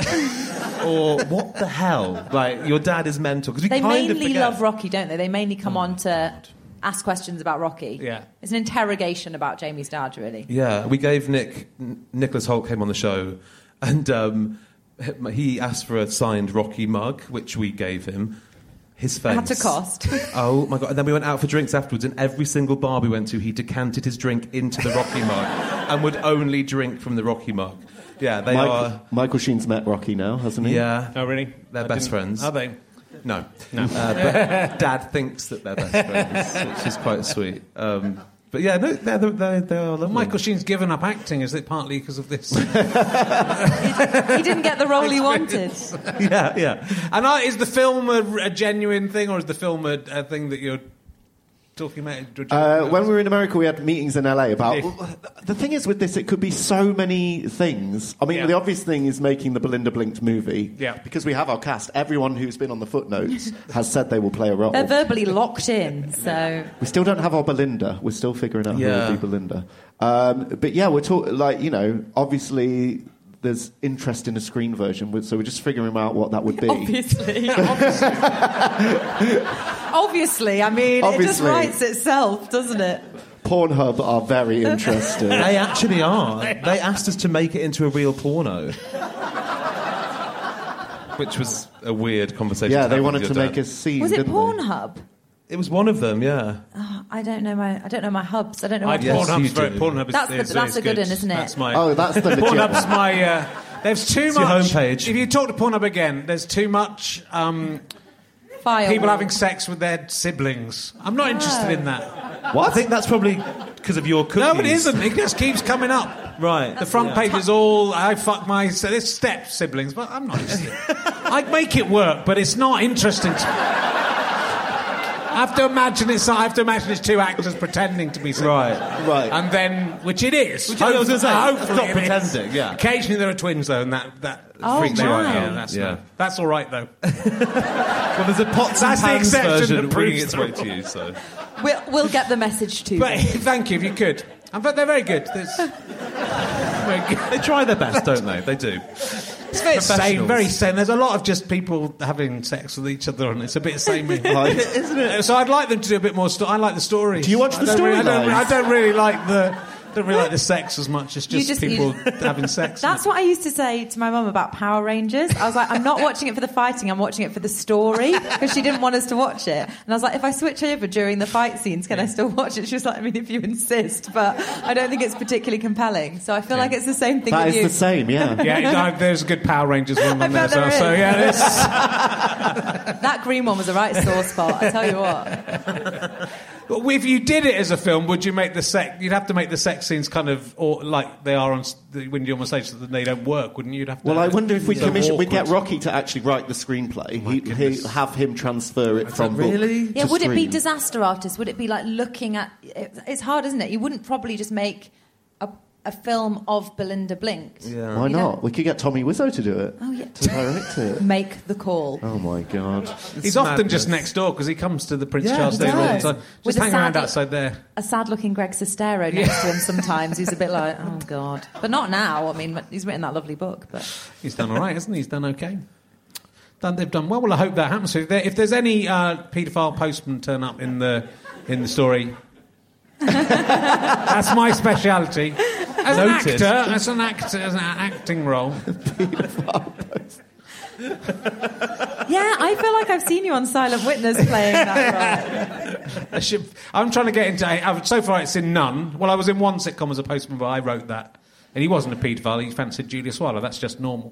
Or "What the hell?" Like your dad is mental because we They kind of mainly forget. love Rocky, don't they? They mainly come on to ask questions about Rocky. Yeah. It's an interrogation about Jamie's dad, really. Yeah, we gave Nick N- Nicholas Holt came on the show, and um, he asked for a signed Rocky mug, which we gave him. His face It had to cost. Oh my god! And then we went out for drinks afterwards, and every single bar we went to, he decanted his drink into the Rocky mug, and would only drink from the Rocky mug. Yeah, they Michael, are. Michael Sheen's met Rocky now, hasn't he? Yeah, Oh, really? they're I best didn't- friends. Are they? No, No. Uh, but Dad thinks that they're best friends, which is quite sweet. Um, but yeah, no, they're, they're, they are lovely. Michael Sheen's given up acting. Is it partly because of this? He didn't get the role he wanted. yeah, yeah. And uh, is the film a, a genuine thing, or is the film a, a thing that you're talking about? Uh, when we were in America, we had meetings in L A about... Yeah. The thing is with this, it could be so many things. I mean, Yeah. the obvious thing is making the Belinda Blinked movie. Yeah. Because we have our cast. Everyone who's been on the footnotes has said they will play a role. They're verbally locked in, so... We still don't have our Belinda. We're still figuring out Yeah. who will be Belinda. Um, but yeah, we're talking, like, you know, obviously there's interest in a screen version, so we're just figuring out what that would be. Obviously. Obviously. Obviously. I mean, Obviously. it just writes itself, doesn't it? Pornhub are very interested. They actually are. They asked us to make it into a real porno. Which was a weird conversation. Yeah, to they have wanted with to your make dad. a scene, Was it didn't they? Pornhub? It was one of them, yeah. Oh, I don't know my I don't know my hubs. I don't know I, what Yes, Pornhub's you very, do. Pornhub is, That's the- is, that's is a good one, isn't it? That's my... Oh, that's the legit Pornhub's one. my... Uh, there's too It's your much... homepage. If you talk to Pornhub again, there's too much... Um, File. people having sex with their siblings. I'm not interested in that. What? I think that's probably because of your cookies. No, it isn't. It just keeps coming up. Right. The front page is all, I fuck my... So there's step siblings, but I'm not interested. I'd make it work, but it's not interesting to me. I have to imagine it's. I have to imagine it's two actors pretending to be something. Right. Right. And then, which it is. Which I was gonna say, Hopefully it's not it is. pretending, yeah. Occasionally there are twins though, and that that Oh, freaks me out. wow. Yeah, that's Yeah. not- that's all right though. Well, there's a pots and That's the pans exception version that winging proves its the way to you, so... We'll, we'll get the message to But you. thank you if you could. And but they're very good. There's, very good. They try their best, don't they? They do. It's very sane, Professionals. very sane. There's a lot of just people having sex with each other, and it's a bit samey. Like- Isn't it? So I'd like them to do a bit more. Sto- I like the story. Do you watch I the don't really- I don't, storylines? I don't really like the. Don't really like the sex as much as You just, just- people you- having sex. That's what I used to say to my mum about Power Rangers. I was like, I'm not watching it for the fighting, I'm watching it for the story, because she didn't want us to watch it. And I was like, if I switch over during the fight scenes, can I still watch it? She was like, I mean, if you insist, but I don't think it's particularly compelling. So I feel like it's the same thing That with is you. the same, yeah. Yeah, no, there's a good Power Rangers one I on there bet as well. there So is. yeah, this. That green one was a right sore spot, I tell you what. Well, if you did it as a film, would you make the sex? You'd have to make the sex scenes kind of or like they are on s- when you're on stage, so that they don't work, wouldn't you? You'd have to Well, I wonder if we so commission, we'd get awkward. Rocky to actually write the screenplay. my He, goodness. he have him transfer it from book really? Yeah, to would it be screen. disaster artists? Would it be like looking at... it- It's hard, isn't it? You wouldn't probably just make a, a film of Belinda Blinked. Yeah. Why You know- not? We could get Tommy Wiseau to do it. Oh, yeah. To direct it. Make the call. Oh my god. He's often just next door because he comes to the Prince Yeah, Charles he Theatre all the does. time. With Just a hang around sad- outside there. A sad-looking Greg Sestero next to him sometimes. He's a bit like, oh, God. But not now. I mean, he's written that lovely book, but... He's done all right, hasn't he? He's done okay. Done, they've done well. Well, I hope that happens. If, there, if there's any uh, paedophile postman turn up in the in the story, that's my speciality. As an Noted. actor, as an actor, as an acting role. Yeah, I feel like I've seen you on Silent Witness playing that role. I should, I'm trying to get into. I've, so far, it's in none. Well, I was in one sitcom as a postman, but I wrote that, and he wasn't a paedophile. He fancied Julia Swallow. That's just normal.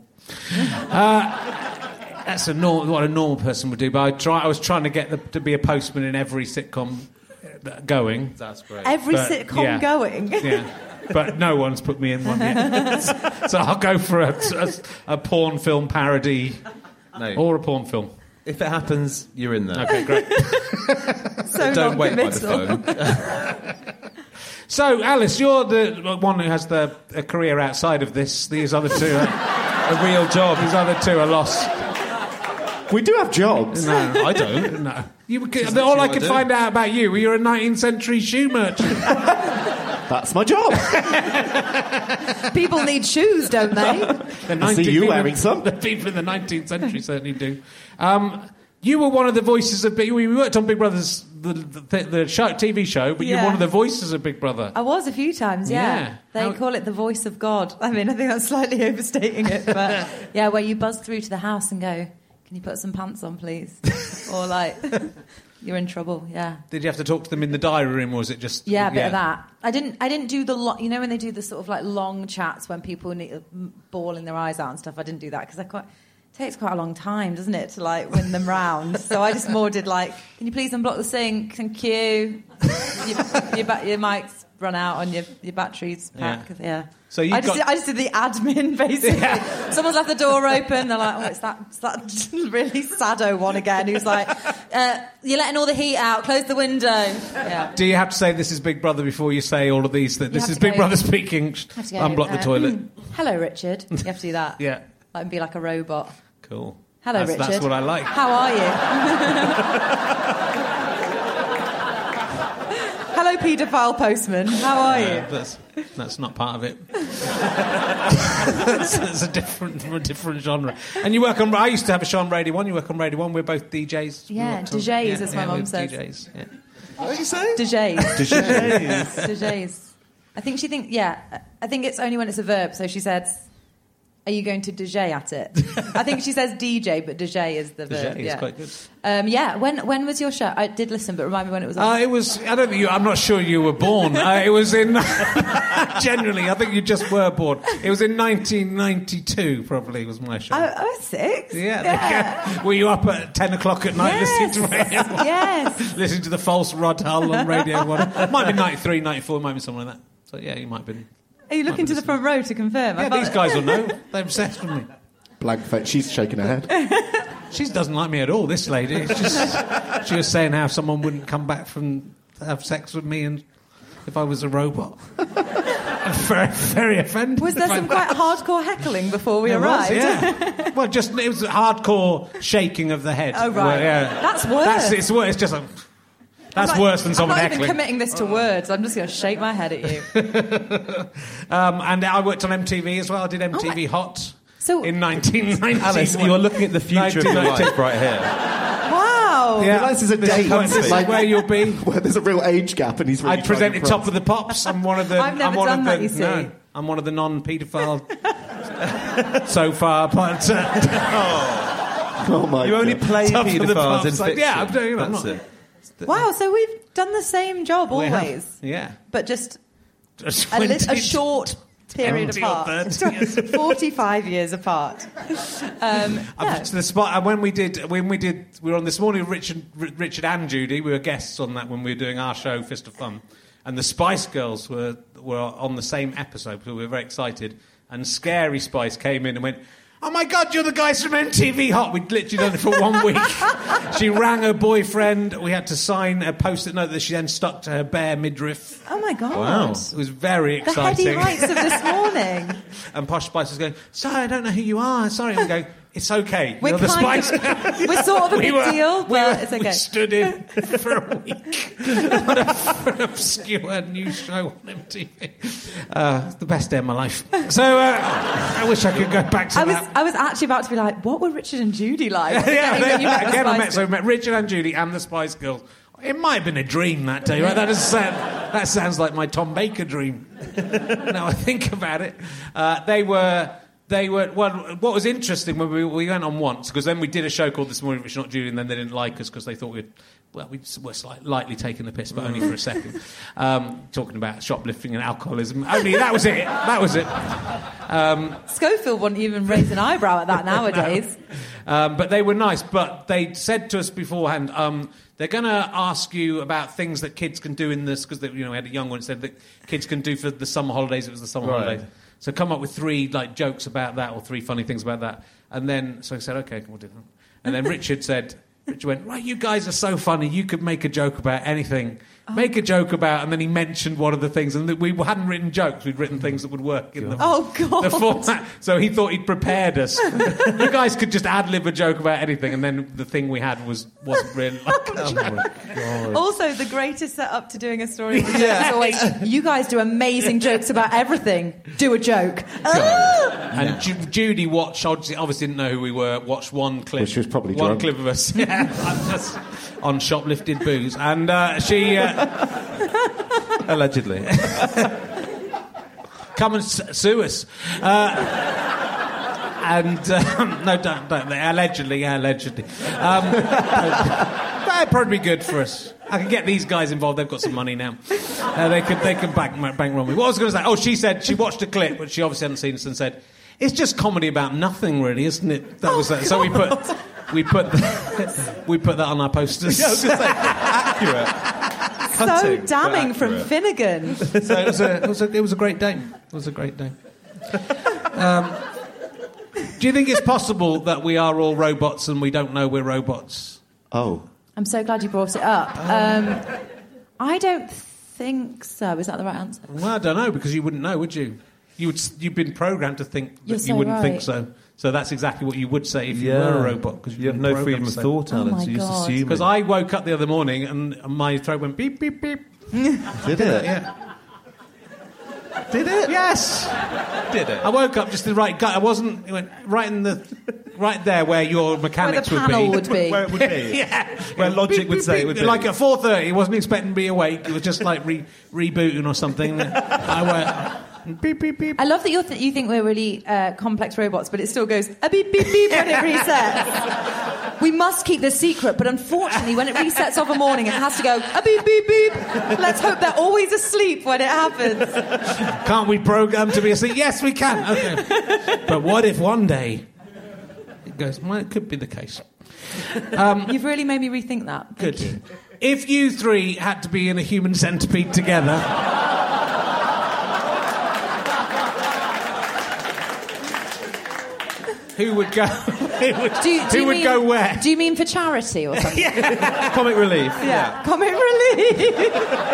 uh, that's a normal, what a normal person would do. But I try. I was trying to get the, to be a postman in every sitcom uh, going. That's great. Every But, sitcom yeah. going. Yeah. But no one's put me in one yet. So I'll go for a, a, a porn film parody No. or a porn film. If it happens, you're in there. Okay, great. So Don't wait by the non-committal. phone. So, Alice, you're the one who has the a career outside of this. These other two are a real job. These other two are lost. We do have jobs. No, I don't. no. You, all literally I what could I do. find out about you, you're a nineteenth century shoe merchant. That's my job. People need shoes, don't they? The I see you people- wearing some. The people in the nineteenth century certainly do. Um, you were one of the voices of Big... We worked on Big Brother's the, the, the show, T V show, but you're Yeah. one of the voices of Big Brother. I was a few times, yeah. Yeah. They How- call it the voice of God. I mean, I think that's slightly overstating it, but yeah, where you buzz through to the house and go, can you put some pants on, please? Or like, you're in trouble, yeah. Did you have to talk to them in the diary room, or was it just... Yeah, a bit of that. I didn't. I didn't do the. Lo- you know when they do the sort of like long chats when people need bawling their eyes out and stuff. I didn't do that because I quite it takes quite a long time, doesn't it, to like win them round? So I just more did like, can you please unblock the sink? Thank you. your, your, ba- your mic's run out on your your batteries pack. Yeah. yeah. So you I just, got- did, I just did the admin basically. Someone's left the door open. They're like, oh, it's that, it's that really saddo one again. Who's like, uh, you're letting all the heat out. Close the window. Yeah. Do you have to say this is Big Brother before you say all of these? That this have is to Big go- Brother speaking. have to go, Unblock the uh, toilet. Hello, Richard. You have to do that. Yeah. Like, and be like a robot. Cool. Hello, that's, Richard. That's what I like. How are you? Hello, paedophile postman. How are you? Uh, that's, that's not part of it. that's, that's a different, a different genre. And you work on... I used to have a show on Radio one. You work on Radio one. We're both D Js. Yeah, D Js, yeah, as my yeah, mum says. D Js, yeah. What did you say? D Js. D Js. D Js. I think she thinks... Yeah, I think it's only when it's a verb. So she said... Are you going to D J at it? I think she says D J, but D J is the verb. D J yeah. is quite good. Um, yeah. When when was your show? I did listen, but remind me when it was. Uh, On. it was. I don't think you. I'm not sure you were born. Uh, it was in. Generally, I think you just were born. It was in nineteen ninety-two. Probably was my show. I, I was six. Yeah. yeah. Were you up at ten o'clock at night Yes. listening to Radio One? Yes. Listening to the false Rod Hull on Radio One. It might be ninety-three, ninety-four. Might be something like that. So yeah, you might have been. Are you looking to the front row to confirm? Yeah, I these guys will know. They're obsessed with me. Blank face. She's shaking her head. She doesn't like me at all, this lady. It's just, she was saying how someone wouldn't come back from to have sex with me and if I was a robot. I'm very, very offended. Was there some quite hardcore heckling before we There was, arrived? yeah. Well, just it was a hardcore shaking of the head. Oh, right. Well, yeah. That's worse. That's, it's worse. It's just like... That's I'm not- worse than someone I'm not heckling. even committing this to words. I'm just going to shake my head at you. um, and I worked on M T V as well. I did M T V Oh my- Hot So- in nineteen ninety. Alice, you're looking at the future of your life right here. Wow. Yeah, This is a date. This is Like- where you'll be. Where there's a real age gap, and he's really I presented trying to Top of the Pops. I'm one of the. I've never I'm one done of the, that, you see. No, I'm one of the non-paedophile so far. But uh, Oh my You only God. play Top of the paedophiles Pops, in like, fiction. yeah, I'm doing it. I'm That's not- it. Wow, so we've done the same job we have- always, yeah. but just Just a, li- a twenty short period twenty or apart. thirty years. forty-five years apart. Um, I've- yeah. to the spot. And when we did, when we did, we were on this morning with Richard, R- Richard and Judy. We were guests on that when we were doing our show, Fist of Fun, and the Spice Girls were were on the same episode. So we were very excited. And Scary Spice came in and went, "Oh my God, you're the guys from M T V Hot." We'd literally done it for one week. She rang her boyfriend. We had to sign a post-it note that she then stuck to her bare midriff. Oh my God. Wow. It was very The exciting. heady heights of this morning. And Posh Spice was going, "Sorry, I don't know who you are. Sorry." I'm going, "It's okay. We're You're the kind Spice." of- we're sort of a We big were- deal, we but were- it's okay. We stood in for a week on a, for an obscure new show on M T V. Uh, it's the best day of my life. So uh, I wish I could go back to I was, that. I was actually about to be like, what were Richard and Judy like? yeah, Getting that you met the again, I Spice met, so I Girls. met Richard and Judy and the Spice Girls. It might have been a dream that day, right? That doesn't sound, that sounds like my Tom Baker dream. Now I think about it. Uh, they were... They were. Well, what was interesting when we, we went on once, because then we did a show called This Morning, Richard Not Judy, and then they didn't like us because they thought we'd. Well, we were slightly, lightly taking the piss, but only for a second. Um, talking about shoplifting and alcoholism. Only that was it. That was it. Um, Schofield wouldn't even raise an eyebrow at that nowadays. um, but they were nice. But they said to us beforehand, um, they're going to ask you about things that kids can do in this, because you know we had a young one said that kids can do for the summer holidays. It was the summer Right. holidays. So come up with three like jokes about that or three funny things about that. And then, so I said, okay, we'll do that. And then Richard said, Richard went, right, you guys are so funny. You could make a joke about anything. Make a joke about, and then he mentioned one of the things, and we hadn't written jokes. We'd written things that would work in the, Oh, God. the format. So he thought he'd prepared us. You guys could just ad-lib a joke about anything, and then the thing we had was, wasn't really like a joke. Also, the greatest setup to doing a story with yeah. is always, you guys do amazing jokes about everything. Do a joke. Ah! And Ju- Judy watched, obviously, obviously didn't know who we were, watched one clip. Well, she was probably One drunk. clip of us. Yeah, I'm just on shoplifted booze. And uh, she... Uh, Allegedly. come and s- sue us. Uh, and um, no, don't, don't. Allegedly, yeah, allegedly. Um, that'd probably be good for us. I can get these guys involved. They've got some money now. Uh, they could they could bank bank run me. What I was going to say? Oh, she said she watched a clip, but she obviously hadn't seen it, and said, "It's just comedy about nothing, really, isn't it?" That was that. So we put we put we put that on our posters. Yeah, I was going to say, accurate. So Cutting, but damning from accurate. Finnegan. So it was a it was a, it was a great day. It was a great day. Um, do you think it's possible that we are all robots and we don't know we're robots? Oh. I'm so glad you brought it up. Um, I don't think so. Is that the right answer? Well, I don't know, because you wouldn't know, would you? You would. You've been programmed to think that You're you so wouldn't think right. so. So that's exactly what you would say if you Yeah. were a robot, because You have no freedom of thought, Oh Alan, my so you just God. assume. Because I woke up the other morning and my throat went beep beep beep, Did it? Yeah. Did it? Yes. Did it? I woke up just the right gut. I wasn't. It went right in the, right there where your mechanics Where the panel would be. would be. Where it would be. Yeah. Where logic Beep, would beep, say it beep. would be. Like at four thirty, wasn't expecting to be awake. It was just like re- rebooting or something. I went beep beep beep. I love that you th- you think we're really uh, complex robots, but it still goes a beep beep beep when it resets. We must keep this secret, but unfortunately, when it resets of a morning, it has to go a beep beep beep. Let's hope they're always asleep when it happens. Can't we program to be asleep? Yes, we can. Okay. But what if one day it goes? Well, it could be the case. Um, You've really made me rethink that. Thank Good. you. If you three had to be in a human centipede together, who would go? Who would, Do, you- do who you would mean, go where? Do you mean for charity or something? Comic relief. Yeah. Comic relief.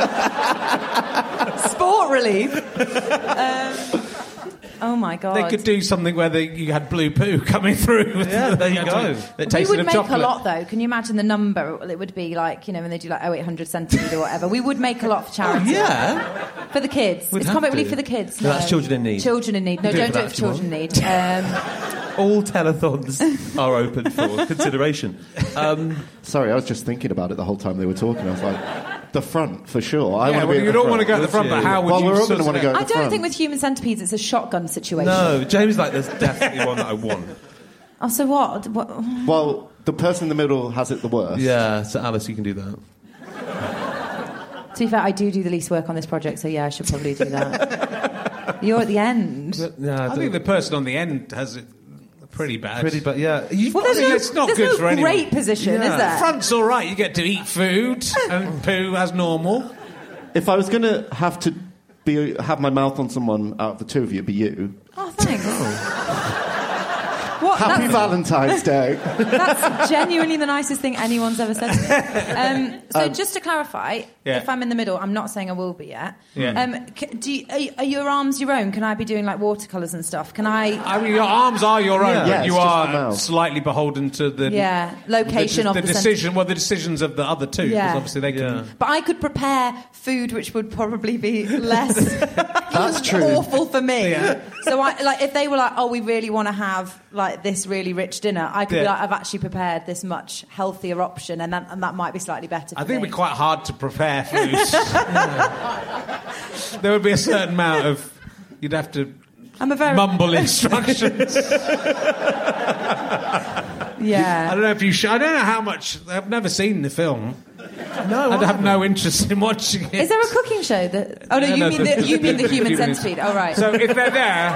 Sport relief. Um, oh my god. They could do something where they, you had blue poo coming through. Yeah, there you go. That We tasted would of make chocolate. a lot, though. Can you imagine the number? It would be like, you know, when they do like oh eight hundred centipede or whatever. We would make a lot for charity. Yeah. For the kids. We'd it's have comic to. relief for the kids. No, that's children in need. Children in need. No, Do it don't for do that it for if you children in need. Um, All telethons are open for consideration. Um, Sorry, I was just thinking about it the whole time they were talking. I was like, the front, for sure. I Yeah, want to well, be at you the don't front. want to go at the Would front, you? but how would Well, you? we're all sort going to want to of- go I at the don't front. think with human centipedes it's a shotgun situation. no, James like there's definitely one that I want. Oh, so what? what? Well, the person in the middle has it the worst. Yeah, so Alice, you can do that. To be fair, I do do the least work on this project, so yeah, I should probably do that. You're at the end. Yeah, I think the person on the end has it pretty bad. pretty, but yeah, you've Well, there's I think no, it's not there's good no for anyone. great position, Yeah. is there? Front's all right. You get to eat food and poo as normal. If I was going to have to be have my mouth on someone out of the two of you, it'd be you. Oh, thanks. What? Happy That's, Valentine's Day. that's genuinely the nicest thing anyone's ever said to me. Um, so Um, just to clarify, Yeah. if I'm in the middle, I'm not saying I will be yet. Yeah. Um, c- do you, are, are your arms your own? Can I be doing like watercolours and stuff? Can I... I mean, your arms are your own, Yeah. but Yeah, you it's just the are mouth. slightly beholden to the Yeah, location the, of the the decision. Well, the decisions of the other two, because Yeah. obviously they can. Yeah. But I could prepare food which would probably be less That's true. awful for me. Yeah. So, I, like, if they were like, "Oh, we really want to have like this really rich dinner," I could be Yeah. like, "I've actually prepared this much healthier option, and that, and that might be slightly better." For I think it'd me. be quite hard to prepare food. There would be a certain amount of you'd have to I'm a very mumble instructions. I yeah. don't know if you. Sh- I don't know how much. I've never seen the film. No, I'd have no interest in watching it. Is there a cooking show that? Oh no, No, you no, mean the- the, you mean the the human human- centipede? Oh right. So if they're there,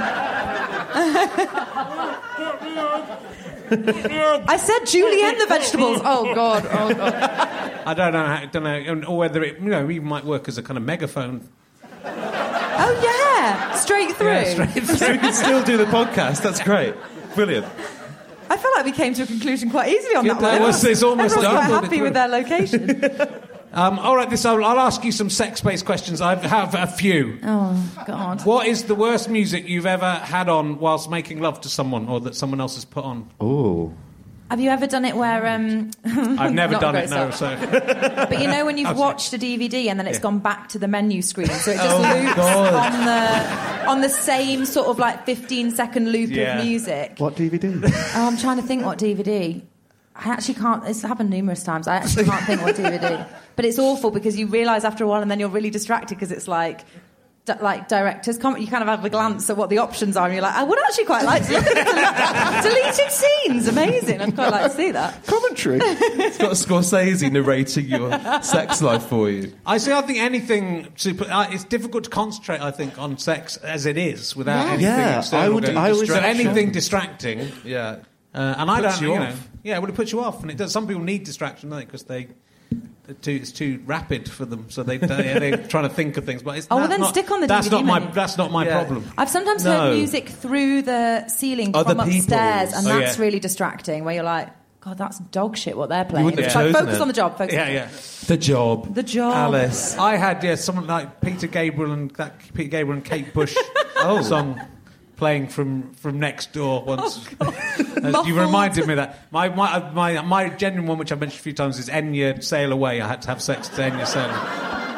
I said Julienne the vegetables. Oh god. Oh god. I don't know. How, don't know, or whether it, you know, even might work as a kind of megaphone. Oh yeah, straight through. Yeah, straight through. we can still do the podcast. That's great. Brilliant. I feel like we came to a conclusion quite easily on Yeah, that one. that was- it's almost Everyone's done. quite happy with their location. Um, all right, this I'll, I'll ask you some sex-based questions. I have a few. Oh god. What is the worst music you've ever had on whilst making love to someone, or that someone else has put on? Oh. Have you ever done it where... Um, I've never Not done a it, great no. start. So but you know when you've Okay. watched a D V D and then it's Yeah. gone back to the menu screen, so it just Oh, loops God. on the on the same sort of like fifteen second loop Yeah. of music. What D V D? Oh, I'm trying to think what D V D. I actually can't. It's happened numerous times. I actually can't think what D V D. But it's awful because you realise after a while, and then you're really distracted because it's like. D- like directors, com- you kind of have a glance at what the options are, and you're like, I would actually quite like to look at the del- deleted scenes. Amazing, I'd quite like to see that. Commentary. It's got Scorsese narrating your sex life for you. I see. I think anything super. Uh, it's difficult to concentrate. I think on sex as it is without Yeah. anything Yeah, external. I would- going- I was so actually- anything distracting. Yeah. Uh, and I Puts don't, you you, know, off. yeah, well, it puts you off, and it does. Some people need distraction, don't they? Because they, they're too, it's too rapid for them, so they, they they're trying to think of things. But it's Oh, well, that's then not, stick on the that's D V D not my menu. that's not my Yeah. problem. I've sometimes No. heard music through the ceiling Other from upstairs, people's. and Oh, that's yeah. really distracting. Where you're like, God, that's dog shit. What they're playing. wouldn't have It's like, chosen focus it. on the job. Focus Yeah, on the yeah. The Job. The Job. Alice. I had yeah, someone like Peter Gabriel and that Peter Gabriel and Kate Bush Oh. song playing from, from next door once. Oh, Uh, you Muffled. reminded me of that. My, my my my genuine one, which I've mentioned a few times, is Enya Sail Away. I had to have sex to Enya Sail Away.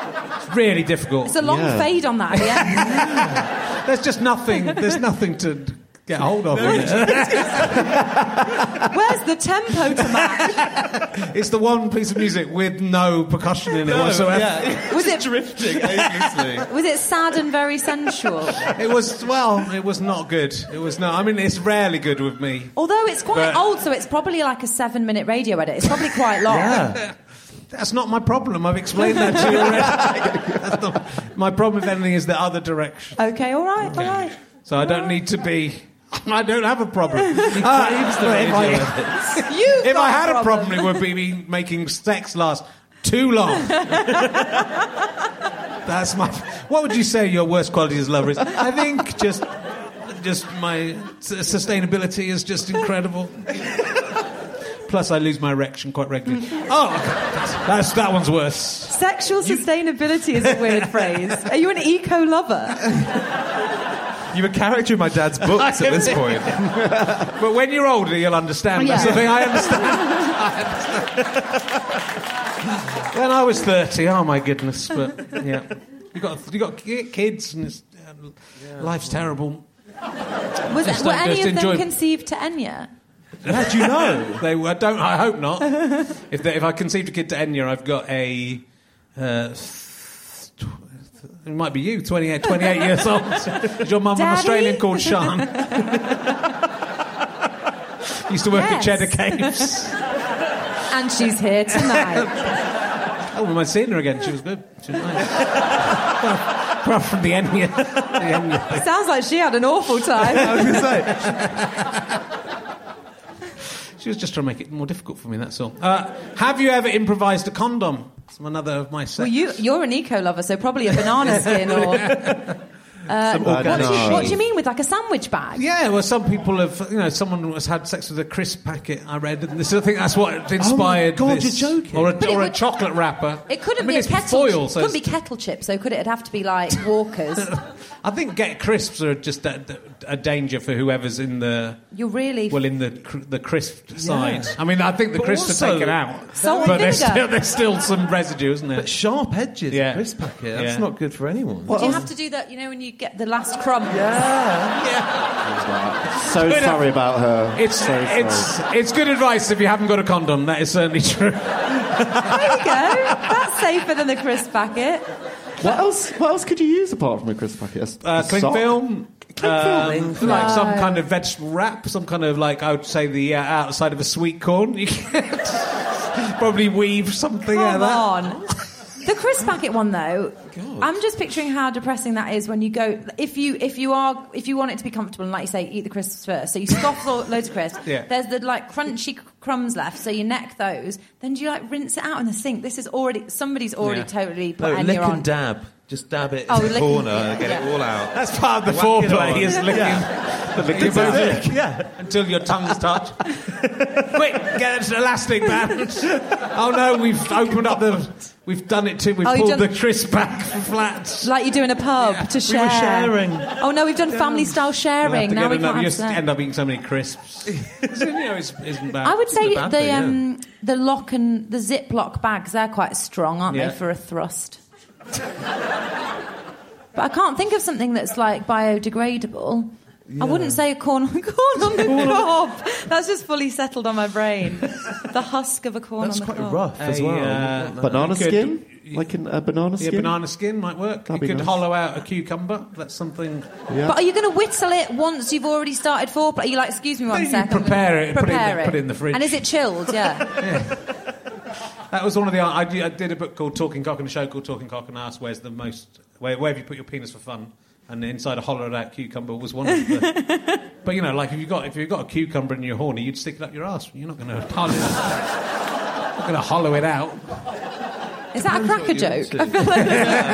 really difficult. It's a long Yeah. fade on that at the end. There's just nothing. There's nothing to get hold of. In it. Where's the tempo to match? It's the one piece of music with no percussion in it whatsoever. Yeah. Was it drifting aimlessly? was it sad and very sensual? It was well. It was not good. It was not. I mean, it's rarely good with me. Although it's quite But- old, so it's probably like a seven-minute radio edit. It's probably quite long. Yeah. That's not my problem. I've explained that to you already. That's not, my problem, if anything, is the other direction. Okay, all right, all right. So I don't need to be. I don't have a problem. Uh, craves the if I, radio You've if got I had a problem. problem, it would be me making sex last too long. That's my. What would you say your worst quality as a lover is? I think just, just my s- sustainability is just incredible. Plus, I lose my erection quite regularly. Oh, that's, that's that one's worse. Sexual sustainability is a weird phrase. Are you an eco lover? You're a character in my dad's books at this point. But when you're older, you'll understand. That's Yeah. the thing. I understand. I understand. When I was thirty, oh my goodness! But yeah, you got you got ki- kids, and it's, uh, life's terrible. Was Just were don't- any just of them enjoy- conceived to Enya? How do you know? They I don't. I hope not. If they, if I conceived a kid to Enya, I've got a. Uh, it might be you, twenty-eight, twenty-eight years old. Is your mum an Daddy? Australian called Sean? Used to work Yes. at Cheddar Caves. And she's here tonight. Oh, we might see her again. She was good. She was nice. Apart from the Enya. The Enya. Sounds like she had an awful time. I was going to say. She was just trying to make it more difficult for me, that's all. Uh, have you ever improvised a condom? It's another of my sex. Well, you, you're an eco lover, so probably a banana skin or... Some What do, organic you, what do sheep. you mean, with like a sandwich bag? Yeah, well, some people have, you know, someone has had sex with a crisp packet, I read, and this, I think that's what inspired God, this. you're joking. Or a, But it or a would- chocolate wrapper. It couldn't I mean, be a it's kettle. foil, so couldn't be it's- kettle chips, so could it? It'd have to be like Walkers. I think get crisps are just a, a danger for whoever's in the You're really well in the cr- the crisp side. I mean, I think the But crisps also- are taken out, Salt and but there's vinegar. still, there's still some residue, isn't there? But sharp edges, Yeah. a crisp packet, that's Yeah. not good for anyone. Do you have to do that? You know, when you get the last crumb. So sorry about her. It's so sorry. it's it's good advice if you haven't got a condom. That is certainly true. There you go. That's safer than the crisp packet. What else? What else could you use apart from a crisp packet? A, Uh, a cling sock? film. Um, film. like some No. kind of vegetable wrap, some kind of like I would say the uh, outside of a sweet corn. You can probably weave something out of Come that. on. The crisp packet one, though, I'm just picturing how depressing that is when you go. If you if you are if you want it to be comfortable, and like you say, eat the crisps first. So you scoff lo- loads of crisps. Yeah. There's the like crunchy crumbs left, so you neck those. Then do you like rinse it out in the sink? This is already somebody's already Yeah. totally put No, Enya lick on. and dab. Just dab it Oh, in the lick- corner and get yeah. it all out. That's part of the Whack it foreplay. on. Is licking, licking both it. Yeah. until your tongues touch. Quick, get an elastic band. Oh no, we've opened up the. We've done it too. We've Oh, you've pulled done- the crisp back for flats. Like you do in a pub Yeah. to We share. were sharing. Oh no, we've done family style We'll have sharing. to Now get we another- can't you have just that. end up eating so many crisps. So, you know, it's, isn't bad. I would say It's a bad the thing, yeah. um, the lock and the Ziploc bags, they're quite strong, aren't Yeah. they, for a thrust? But I can't think of something that's like biodegradable. I wouldn't say a corn, corn on the cob. That's just fully settled on my brain. The husk of a corn That's on the quite cob. rough as A, well. uh, Banana You could- skin? Like in a banana Yeah, skin? banana skin might work. That'd you be could nice. hollow out a cucumber. That's something. Yeah. But are you going to whittle it once you've already started foreplay? Are you like, excuse me one You second? prepare it, put it in the- Prepare put it in the fridge. And is it chilled? Yeah. That was one of the. I did, I did a book called Talking Cock and a show called Talking Cock and asked where's the most. Where, where have you put your penis for fun? And inside a hollowed out cucumber was one of the. But you know, like if you got if you've got a cucumber and you're horny, you'd stick it up your ass. You're not going to hollow it. Not going to hollow it out. Is that a cracker you joke? want I feel like.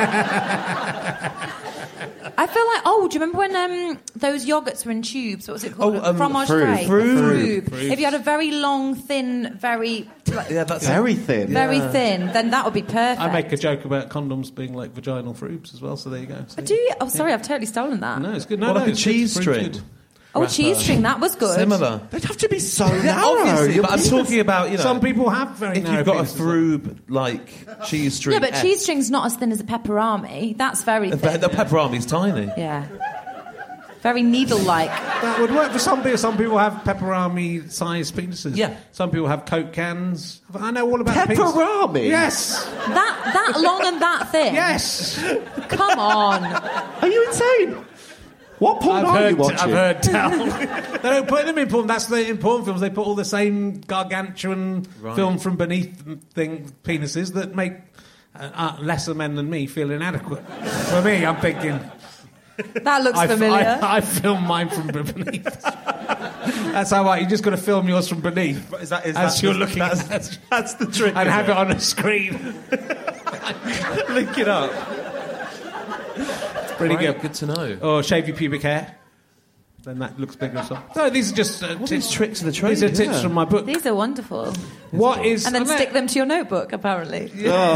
I feel like. Oh, do you remember when um, those yogurts were in tubes? What was it called? Oh, um, Fromage Frube. frais. Frube. Frube. If you had a very long, thin, very, like, Yeah, that's Very thin. very thin, then that would be perfect. I make a joke about condoms being like vaginal frubes as well. So there you go. See? Do you? Oh, sorry, I've totally stolen that. No, it's good. No, Well, no, like a it's cheese good. Fruit's string. good. Oh, wrapper. cheese string, that was good. Similar. They'd have to be so Yeah, narrow. obviously, Your but I'm penis- talking about, you know... Some people have very If narrow you've got a penises. froob, like, cheese string... Yeah, but S, cheese string's not as thin as a pepperami. That's very The, thin. the pepperami's tiny. Yeah. Very needle-like. That would work for some people. Some people have pepperami-sized penises. Yeah. Some people have Coke cans. I know all about penis. Pepperami? Yes. That that long and that thin? Yes. Come on. Are you insane? What porn I've are heard, you watching? I've heard tell. They don't put them in porn. That's the in porn films. They put all the same gargantuan Right. film from beneath thing penises that make uh, uh, lesser men than me feel inadequate. For me, I'm thinking. That looks I, familiar. I, I film mine from beneath. That's how I. You just got to film yours from beneath. Is that, is As that you're the- looking that's, at that's the trick. and is have it on a screen. Link it up. Pretty Right, good. good to know. Or shave your pubic hair. Then that looks bigger as well. No, these are just uh, All tips. these tricks of the trade. These are tips yeah. from my book. These are wonderful. What is And then I know- stick them to your notebook, apparently.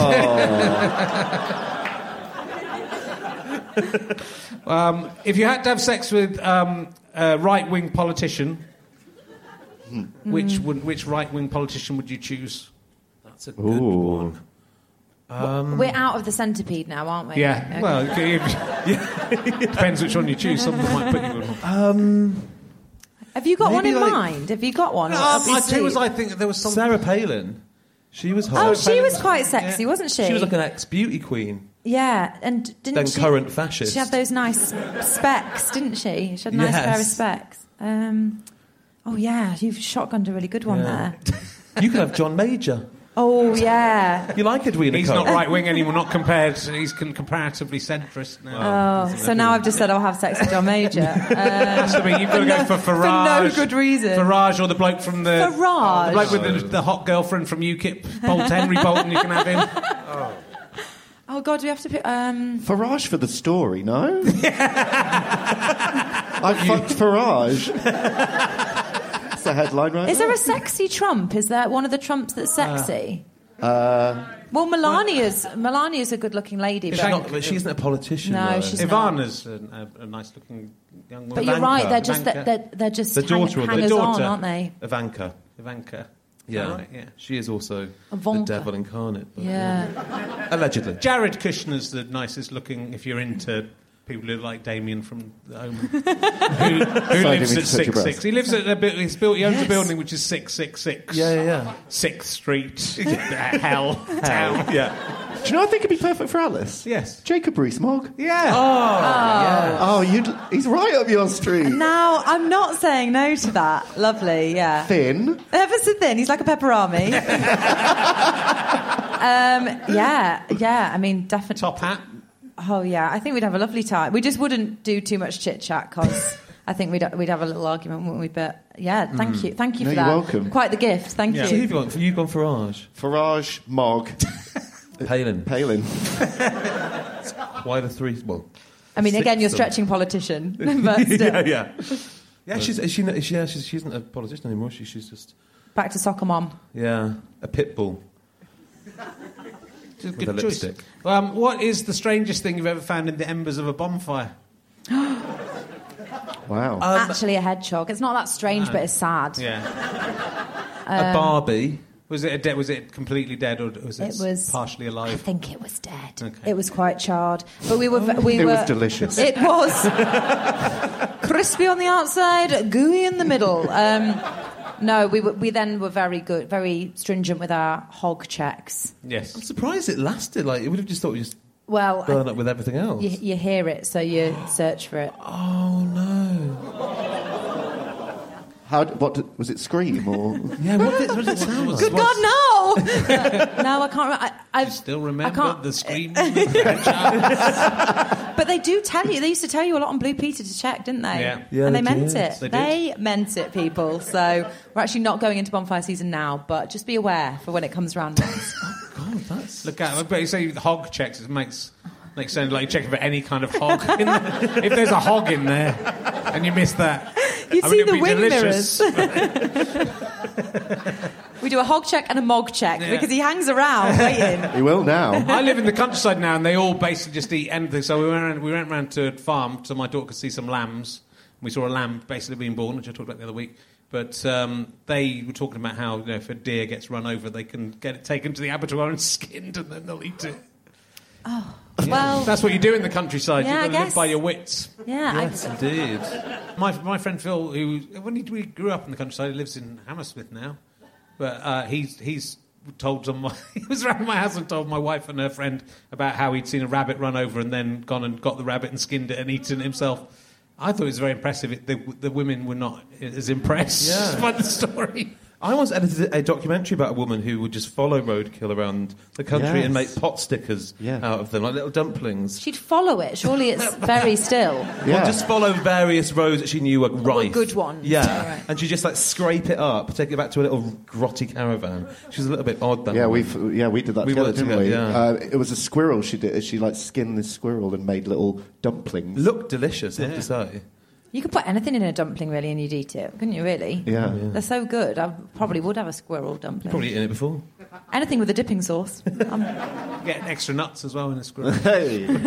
Um, if you had to have sex with um, a right-wing politician, which would which right-wing politician would you choose? That's a good Ooh. one. We're out of the centipede now, aren't we? Yeah. Okay. Well, if, depends which one you choose. Some of them might put you in. Have you got Maybe one in like- mind? Have you got one? Um, Up your I too was. sleeve? I think there was some. Sarah Palin. She was hot. Oh, she was quite sexy, Yeah. wasn't she? She was like an ex-beauty queen. Yeah, and didn't Then she... current fascist. She had those nice specs, didn't she? She had a nice Yes. pair of specs. Um, oh, yeah, you've shotgunned a really good one Yeah. there. You could have John Major. Oh, yeah. You like Edwina He's Cole? not right-wing anymore. Not compared. He's con- comparatively centrist now. Oh, so now I've just said I'll have sex with John Major. Um, That's the thing. You've got to go for for Farage. no good reason. Farage or the bloke from the Farage? the bloke with the, the hot girlfriend from UKIP, Bolt Henry Bolton. You can have him. Oh, God, do we have to pick... Um, Farage for the story, no? I fucked Farage. That's the headline, right? is there a sexy Trump? Is there one of the Trumps that's sexy? Uh, well, Melania's Melania's a good-looking lady, She's but... not, but she isn't a politician. No, though. she's Ivana's a, a, a nice-looking young woman. But you're Ivanka. right, they're just Ivanka. they're, they're just The hang, daughter of the- hangers The on, daughter. aren't they? Ivanka. Ivanka. Yeah. Right, yeah. She is also Ivanka. the devil incarnate. But, Yeah. Allegedly. Jared Kushner's the nicest looking if you're into people who like Damien from The Omen. who who Sorry, lives didn't mean at to touch your six breast. six. He lives at a bit. He's built. He owns Yes. a building which is six six six. Yeah, yeah, yeah. Sixth Street. Hell. Town. Yeah. do you know I think it'd be perfect for Alice? Yes. Jacob Rees-Mogg. Yeah. Oh, you'd, he's right up your street. Now, I'm not saying no to that. Lovely, yeah. Thin. Ever so thin, he's like a pepperami. um, yeah, yeah, I mean, definitely. Top hat. Oh, yeah, I think we'd have a lovely time. We just wouldn't do too much chit-chat because I think we'd, we'd have a little argument, wouldn't we? But, yeah, thank you. Thank you No, for you're that. welcome. Quite the gift, thank Yeah. So you. you've gone, you've gone Farage. Farage, Mogg, Palin. Palin. Why the three? Well, I mean, six again, you're of them. stretching politician. But still. yeah, yeah. Yeah, she's, is she, is she, yeah, she's, she isn't a politician anymore. She, she's just, Back to soccer mom. yeah, a pit bull. It's a With good a choice. lipstick. Um, what is the strangest thing you've ever found in the embers of a bonfire? Wow. Actually, a hedgehog. It's not that strange, but it's sad. Yeah. a Barbie. Was it a de- Was it completely dead, or was it, It was partially I alive? think it was dead. Okay. It was quite charred, but we were. We It were. was delicious. It was crispy on the outside, gooey in the middle. Um, no, we were, we then were very good, very stringent with our hog checks. I'm Yes. surprised it lasted. Like, it would have just thought we just Well, I- burn up with everything else. you, you hear it, so you search for it. Oh no! How? What did, was it? Scream or? Yeah, what did, what did it sound like? Good God, no! no, I can't. I, I've Still I remember can't- the scream. of the hedgehog? But they do tell you. They used to tell you a lot on Blue Peter to check, didn't they? Yeah. Yeah, and they, they meant did. it. They They, did. meant it, people. So we're actually not going into bonfire season now, but just be aware for when it comes around next. God, that's Look at. But you say hog checks. It makes makes sense. Like you're checking for any kind of hog. In there. If there's a hog in there, and you miss that, You I see mean, it'd the be wing delicious. We do a hog check and a mog check Yeah. because he hangs around waiting. He will now. I live in the countryside now, and they all basically just eat anything. So we went around, we went round to a farm so my daughter could see some lambs, We saw a lamb basically being born, which I talked about the other week. But um, they were talking about how, you know, if a deer gets run over, they can get it taken to the abattoir and skinned, and then they'll eat it. Oh, well... That's what you do in the countryside. Yeah, You've got to live by your wits. Yeah, Yes, I, indeed. My my friend Phil, who when he, we grew up in the countryside, he lives in Hammersmith now, but uh, he's he's told some. He was around my house and told my wife and her friend about how he'd seen a rabbit run over and then gone and got the rabbit and skinned it and eaten it himself. I thought it was very impressive. It, the, the women were not as impressed Yeah. by the story. I once edited a documentary about a woman who would just follow roadkill around the country Yes. and make pot stickers Yeah. out of them, like little dumplings. she'd follow it. Surely it's very still. Yeah. Well, just follow various roads that she knew were rife. good ones. Yeah. Yeah, right. And she just like scrape it up, take it back to a little grotty caravan. She was a little bit odd. That Yeah, woman. we yeah we did that We together, worked didn't together, we? yeah. Uh, it was a squirrel. She did. She like skinned this squirrel and made little dumplings. Looked delicious, I have to say. You could put anything in a dumpling, really, and you'd eat it, couldn't you, really? Yeah. They're so good. I probably would have a squirrel dumpling. Probably eaten it before. Anything with a dipping sauce. Um, Get extra nuts as well in a squirrel. Hey. you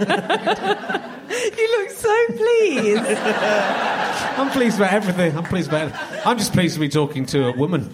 look so pleased. I'm pleased about everything. I'm pleased about it. I'm just pleased to be talking to a woman.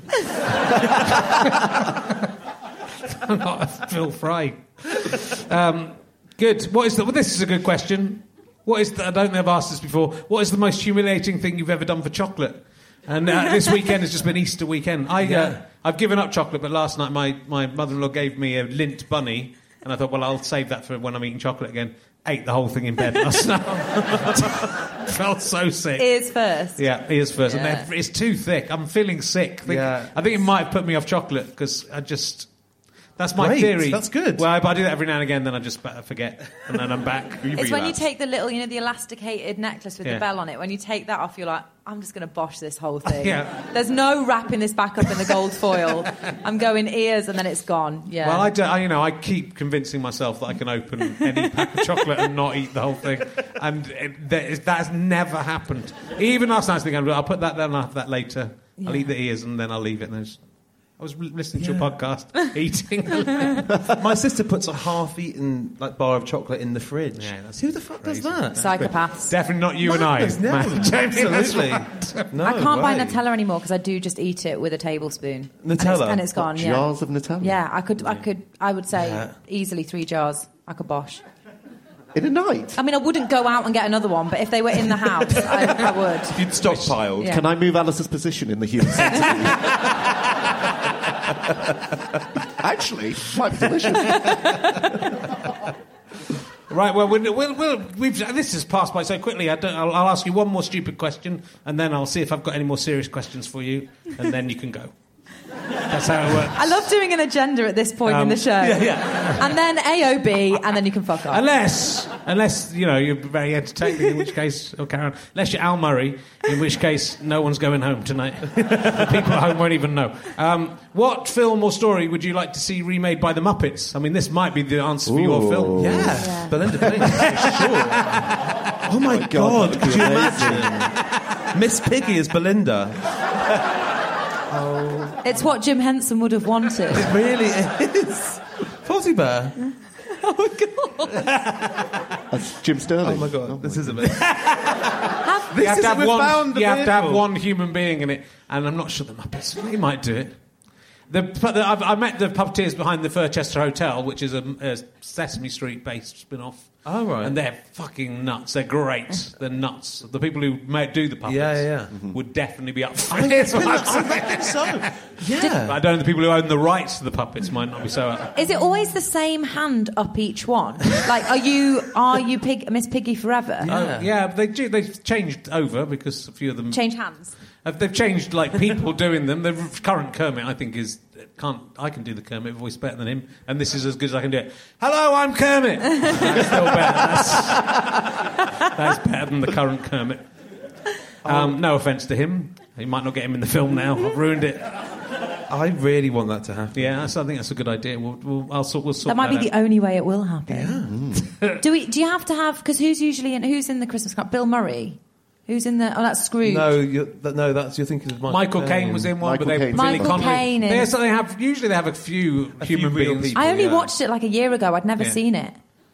I'm not a Phil Fry. Um, good. What is the? Well, this is a good question. What is the, I don't think I've asked this before. What is the most humiliating thing you've ever done for chocolate? And uh, this weekend has just been Easter weekend. I, uh, I've given up chocolate, but last night my, my mother-in-law gave me a Lindt bunny, and I thought, well, I'll save that for when I'm eating chocolate again. Ate the whole thing in bed last night. Felt so sick. Ears first. Yeah, ears first. Yeah. And they're- it's too thick. I'm feeling sick. I think, Yeah. I think it might have put me off chocolate because I just... That's my Great, theory. that's good. Well, I, I do that every now and again, then I just better forget, and then I'm back. It's when you take the little, you know, the elasticated necklace with Yeah. the bell on it. When you take that off, you're like, I'm just going to bosh this whole thing. Yeah. There's no wrapping this back up in the gold foil. I'm going ears and then it's gone. Yeah. Well, I, do, I, you know, I keep convincing myself that I can open any pack of chocolate and not eat the whole thing, and it, that, is, that has never happened. Even last night, I was thinking, I'll put that there and I'll have that later. Yeah. I'll eat the ears and then I'll leave it. And there's... I was listening to Yeah. your podcast, eating. My sister puts a half-eaten like bar of chocolate in the fridge. Yeah, that's Who the fuck does crazy. that? Psychopaths. Definitely not you and I. Madness, no, Matt. Jamie, that's absolutely. right. No I can't buy way. Nutella anymore because I do just eat it with a tablespoon. And it's, Nutella? and it's gone. Yeah. Jars of Nutella. Yeah, I could. I could. I would say Yeah. easily three jars. I could bosh. In a night. I mean, I wouldn't go out and get another one, but if they were in the house, I, I would. You'd stockpiled. Yeah. Can I move Alice's position in the human centipede? Actually, might be delicious. Right, well, we'll, we'll, we'll, we've, this has passed by so quickly. I don't, I'll, I'll ask you one more stupid question, and then I'll see if I've got any more serious questions for you, and then you can go. That's how it works. I love doing an agenda at this point in Um, the show. Yeah, yeah. And then A O B, and then you can fuck off. Unless, unless you know, you're very entertaining, in which case, oh, Karen, unless you're Al Murray, in which case, no one's going home tonight. The people at home won't even know. Um, what film or story would you like to see remade by the Muppets? I mean, this might be the answer for your Ooh. film. Yeah, Yeah. Belinda Payne, for sure. Oh my God, that'd could be you amazing. imagine? Miss Piggy as Belinda. It's what Jim Henson would have wanted. It really is. Fozzie Bear. That's Jim Sterling. Oh my God, this is a bit. You This have, to is have, we one, found the you have to have vehicle. one human being in it, and I'm not sure the Muppets. They might do it. The, the, I've, I met the puppeteers behind the Furchester Hotel, which is a, a Sesame Street-based spin-off. Oh, right. And they're fucking nuts. They're great. They're nuts. The people who may do the puppets Yeah, yeah. would definitely be up for I it. think, I think so. Yeah. I don't know the people who own the rights to the puppets might not be so up. Is it always the same hand up each one? Like, are you are you Pig, Miss Piggy forever? Yeah. Oh, yeah, but they do, they've changed over because a few of them... Change hands. Uh, They've changed, like, people doing them. The current Kermit, I think, is... can't I can do the Kermit voice better than him, and this is as good as I can do it. Hello, I'm Kermit! That's still better. That's, that's better than the current Kermit. Um, no offence to him. You might not get him in the film now. I've ruined it. I really want that to happen. Yeah, that's, I think that's a good idea. We'll, we'll, I'll sort, we'll sort That might be out. the only way it will happen. do we? Do you have to have? Because who's usually in? Who's in the Christmas card? Bill Murray. Who's in the? Oh, that's Scrooge. No, you're, that, no, that's you're thinking of Michael, Michael Caine was in one, Michael but they Caine's Billy in one. Connolly. Michael Caine They, is- so they have usually they have a few A few human real beings. people. I only Yeah. watched it like a year ago. I'd never Yeah. seen it.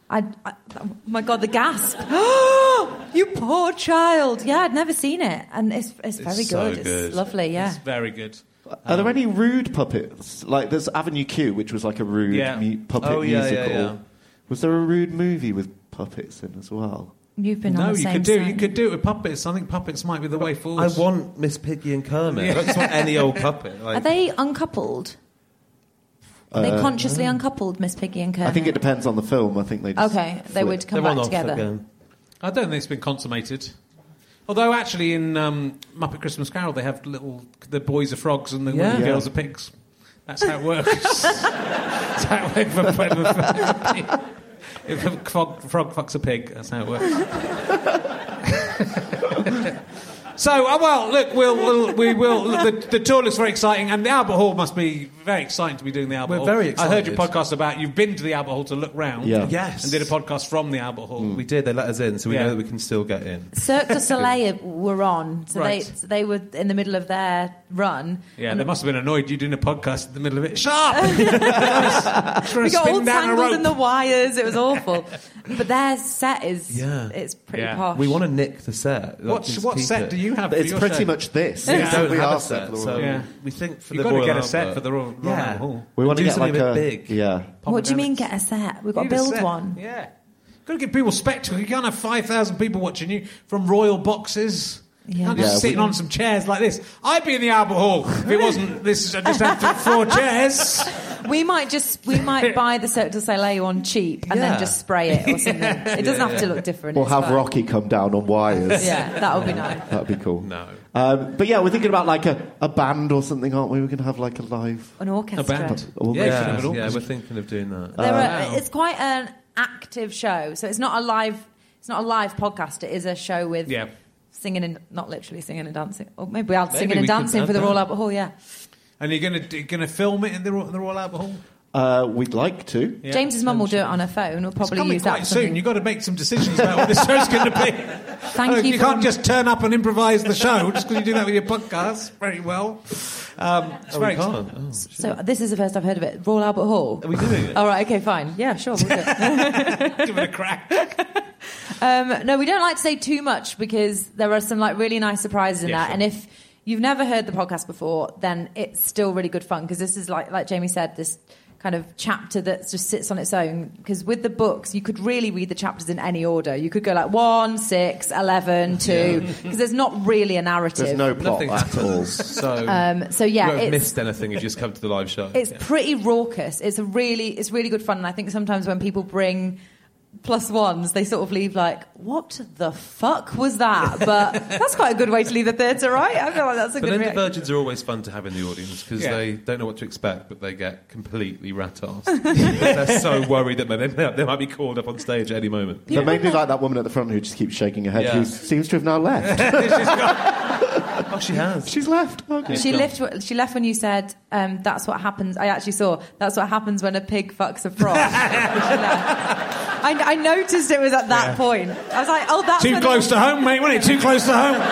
I, I, oh my God, the gasp! You poor child. Yeah, I'd never seen it, and it's it's very so good. good. It's lovely. Yeah, It's very good. Are there any rude puppets? Like, there's Avenue Q, which was like a rude Yeah. mu- puppet Oh, yeah, musical. yeah, yeah. Was there a rude movie with puppets in as well? you've been No, on the you same could do side. you could do it with puppets. I think puppets might be the way forward. I want Miss Piggy and Kermit. I don't just want any old puppet. Like, Are they uncoupled? Are they consciously uncoupled, Miss Piggy and Kermit? I think it depends on the film. I think they just Okay, they flip. would come they're on back off together. again. I don't think it's been consummated. Although actually in um, Muppet Christmas Carol they have little the boys are frogs and the Yeah. little Yeah. girls are pigs. That's how it works. That's how it works. If a, if a frog, frog fucks a pig, that's how it works. So, uh, well, look, we'll, we'll, we will. The, the tour looks very exciting, and the Albert Hall must be very exciting to be doing the Albert We're Hall. very I heard your excited. podcast about you've been to the Albert Hall to look round. Yeah. Yes. And did a podcast from the Albert Hall. We did. They let us in, so we Yeah. know that we can still get in. Cirque du Soleil were on, so Right. they they were in the middle of their run. Yeah, And they must have been annoyed you doing a podcast in the middle of it. Shut up! Trying we to got spin all down a tangled rope. in the wires. It was awful. But their set is Yeah. it's pretty Yeah. posh. We want to nick the set. What, Just what keep set it. do you have? But for it's your pretty show? much this. Yeah. We That's don't what we have a asked set, for the so Royal- Yeah. we think for You've the got to Royal get a set Albert. for the Royal, Royal Yeah. Albert Hall. We want to Do get like something a, a bit big. Yeah. What do you mean get a set? We've got to Need a build set. one. Yeah. Got to give people spectacle. You can't have five thousand people watching you from royal boxes. You Yeah. can't just Yeah, sitting we- on some chairs like this. I'd be in the Albert Hall if it wasn't this. I just had th- four chairs. We might just we might buy the Cirque du Soleil on cheap and Yeah. then just spray it or something. It doesn't have to look different. We'll it's have fine. Rocky come down on wires. Yeah, that would be nice. That'd be cool. No. Um, but yeah, we're thinking about like a, a band or something, aren't we? We're going to have like a live. An orchestra. A band. Or Yeah, maybe- an yeah, orchestra. we're thinking of doing that. There wow. are, it's quite an active show, so it's not a live. It's not a live podcast. It is a show with Yeah. singing and not literally singing and dancing, or maybe I'll Maybe singing we and could dancing add for the that. Royal Albert Hall. Yeah, And you're going to going to film it in the, Ro- the Royal Albert Hall. Uh, we'd like to. Yeah. James's mum will do it on her phone. We'll It's probably coming use that quite for soon. something. You've got to make some decisions about what this show's going to be. Thank Oh, you. You for can't just turn up and improvise the show just because you do that with your podcast very well. Um, it's Oh, very we exciting. can't. Oh. So this is the first I've heard of it. Royal Albert Hall. Are we doing it? All right. Okay. Fine. Yeah. Sure. We'll do it. Give it a crack. Um, no, we don't like to say too much because there are some like really nice surprises in Yeah, that. sure. And if you've never heard the podcast before, then it's still really good fun because this is like like Jamie said, this kind of chapter that just sits on its own. Because with the books, you could really read the chapters in any order. You could go like one, six, eleven, two, because there's not really a narrative. There's no plot Nothing at all. happens. So, Um, so you yeah, won't have it's, missed anything if you just come to the live show. it's pretty raucous. It's a really, it's really good fun. And I think sometimes when people bring plus ones, they sort of leave like, what the fuck was that? But that's quite a good way to leave the theatre, right? I feel like that's a But good then the reaction. virgins are always fun to have in the audience because Yeah. they don't know what to expect, but they get completely rat-arsed. They're so worried that they, they might be called up on stage at any moment. They made me like that woman at the front who just keeps shaking her head, Yeah. who seems to have now left. Oh, she has. She's left. Okay. She left. She left when you said, um, "That's what happens." I actually saw. That's what happens when a pig fucks a frog. She left. I, I noticed it was at that point. I was like, "Oh, that's Too when close it, to home, mate, wasn't it? Too close to home.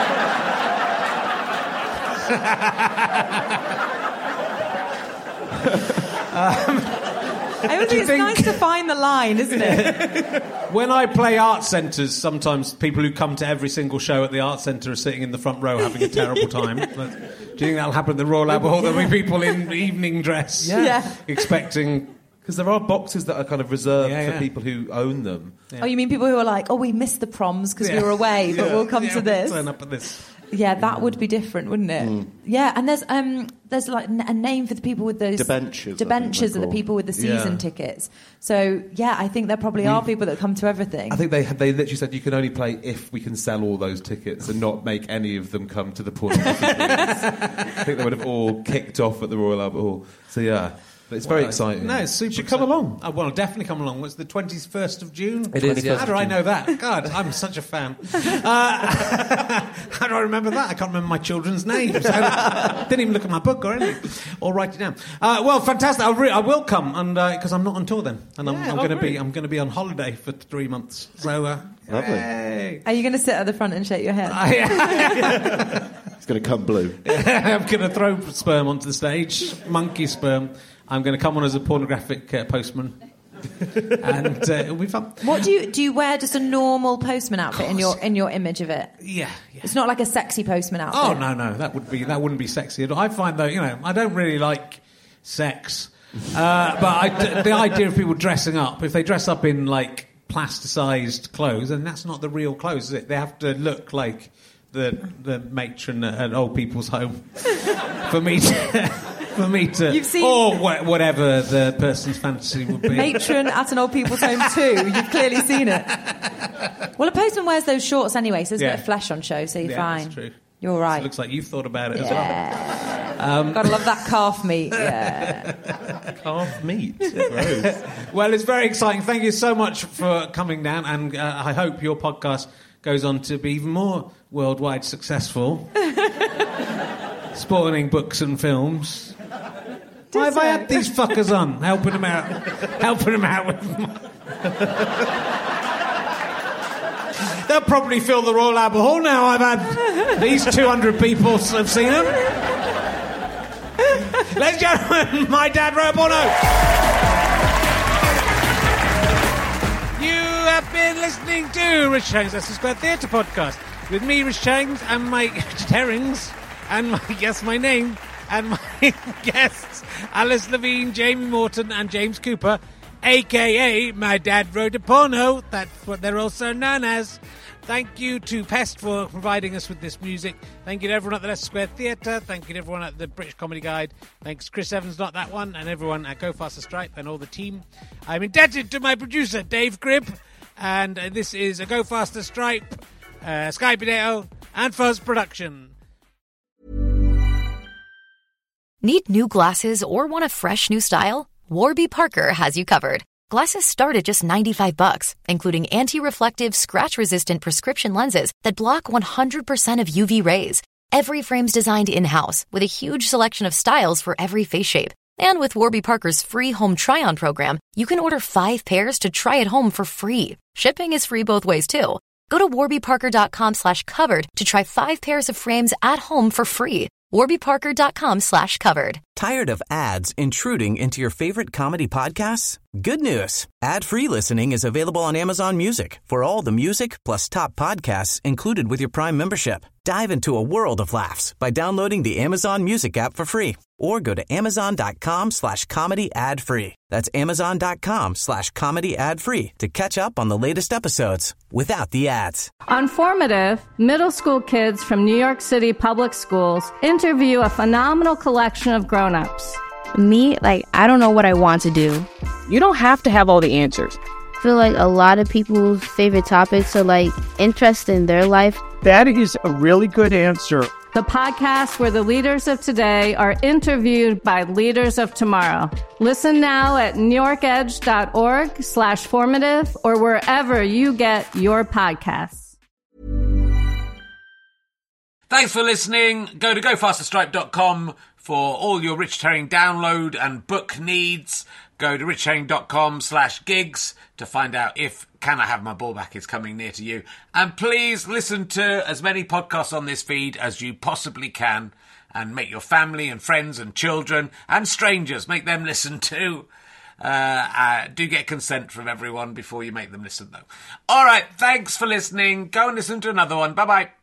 I always think it's think- nice to find the line, isn't it? When I play art centres, sometimes people who come to every single show at the art centre are sitting in the front row having a terrible time. But do you think that'll happen at the Royal Albert Hall? There'll be people in evening dress Yeah. Yeah. expecting... Because there are boxes that are kind of reserved Yeah, for yeah. people who own them. Oh, you mean people who are like, "Oh, we missed the proms because Yeah. we were away, but Yeah. we'll come Yeah, to we'll this." turn up at this. Yeah, that would be different, wouldn't it? Yeah, and there's um there's like n- a name for the people with those Debentures, I think Debentures they're are the called. people with the season Yeah. tickets. So yeah, I think there probably are people that come to everything. I think they they literally said you can only play if we can sell all those tickets and not make any of them come to the point. I think they would have all kicked off at the Royal Albert Hall. So yeah, but it's very exciting. No, it's super You should come exciting. along. Oh, well, definitely come along. What's the twenty-first of June? It is, yes. How do I know that? God, I'm such a fan. Uh, how do I remember that? I can't remember my children's names. I didn't even look at my book or anything, or write it down. Uh, well, fantastic. I, re- I will come, and because I'm not on tour then, and I'm, Yeah, I'm oh, going to be great. I'm going to be on holiday for three months. So, uh, Lovely. yay. Are you going to sit at the front and shake your head? It's going to come blue. I'm going to throw sperm onto the stage, monkey sperm. I'm going to come on as a pornographic uh, postman. and uh, it'll be fun. What do you do? You wear just a normal postman outfit in your in your image of it? Yeah, yeah. It's not like a sexy postman outfit. Oh no, no, that would be that wouldn't be sexy at all. I find though, you know, I don't really like sex, uh, but I, the idea of people dressing up, if they dress up in like plasticized clothes, then that's not the real clothes, is it? They have to look like the the matron at an old people's home for me to. For me to, You've seen... or wh- whatever the person's fantasy would be. Matron at an old people's home too. You've clearly seen it. Well, a postman wears those shorts anyway, so there's Yeah. a bit of flesh on show, so you're Yeah, fine. that's true. You're all right. So it looks like you've thought about it as well. Yeah. Um, Gotta love that calf meat. Yeah. Calf meat. Gross. Well, it's very exciting. Thank you so much for coming down, and uh, I hope your podcast goes on to be even more worldwide successful. Spoiling books and films. Why have I had these fuckers on, helping them out, helping them out with my... They'll probably fill the Royal Albert Hall now. I've had these two hundred people have seen them. Ladies and gentlemen, my dad, Ray Bono. You have been listening to Rich Herring's Leicester Square Theatre podcast with me, Rich Herrings, and my Richard Herrings, and my guess my name, and my guests, Alice Levine, Jamie Morton, and James Cooper, a k a. my dad wrote a porno. That's what they're also known as. Thank you to Pest for providing us with this music. Thank you to everyone at the Leicester Square Theatre. Thank you to everyone at the British Comedy Guide. Thanks Chris Evans, not that one, and everyone at Go Faster Stripe and all the team. I'm indebted to my producer, Dave Gribb, and uh, this is a Go Faster Stripe, uh, Sky Potato, and Fuzz production. Need new glasses or want a fresh new style? Warby Parker has you covered. Glasses start at just ninety-five bucks, including anti-reflective, scratch-resistant prescription lenses that block one hundred percent of U V rays. Every frame's designed in-house with a huge selection of styles for every face shape. And with Warby Parker's free home try-on program, you can order five pairs to try at home for free. Shipping is free both ways, too. Go to warbyparker.com slash covered to try five pairs of frames at home for free. warbyparker.com slash covered. Tired of ads intruding into your favorite comedy podcasts? Good news. Ad-free listening is available on Amazon Music for all the music plus top podcasts included with your Prime membership. Dive into a world of laughs by downloading the Amazon Music app for free or go to amazon.com slash comedy ad free. That's amazon.com slash comedy ad free to catch up on the latest episodes without the ads. On Formative, middle school kids from New York City public schools interview a phenomenal collection of grown-ups. Me, like, I don't know what I want to do. You don't have to have all the answers. I feel like a lot of people's favorite topics are like interest in their life. That is a really good answer. The podcast where the leaders of today are interviewed by leaders of tomorrow. Listen now at newyorkedge.org slash formative or wherever you get your podcasts. Thanks for listening. Go to go faster stripe dot com for all your Rich Herring download and book needs. Go to richherring.com slash gigs to find out if Can I Have My Ball Back is coming near to you. And please listen to as many podcasts on this feed as you possibly can and make your family and friends and children and strangers, make them listen too. Uh, uh, do get consent from everyone before you make them listen, though. All right, thanks for listening. Go and listen to another one. Bye-bye.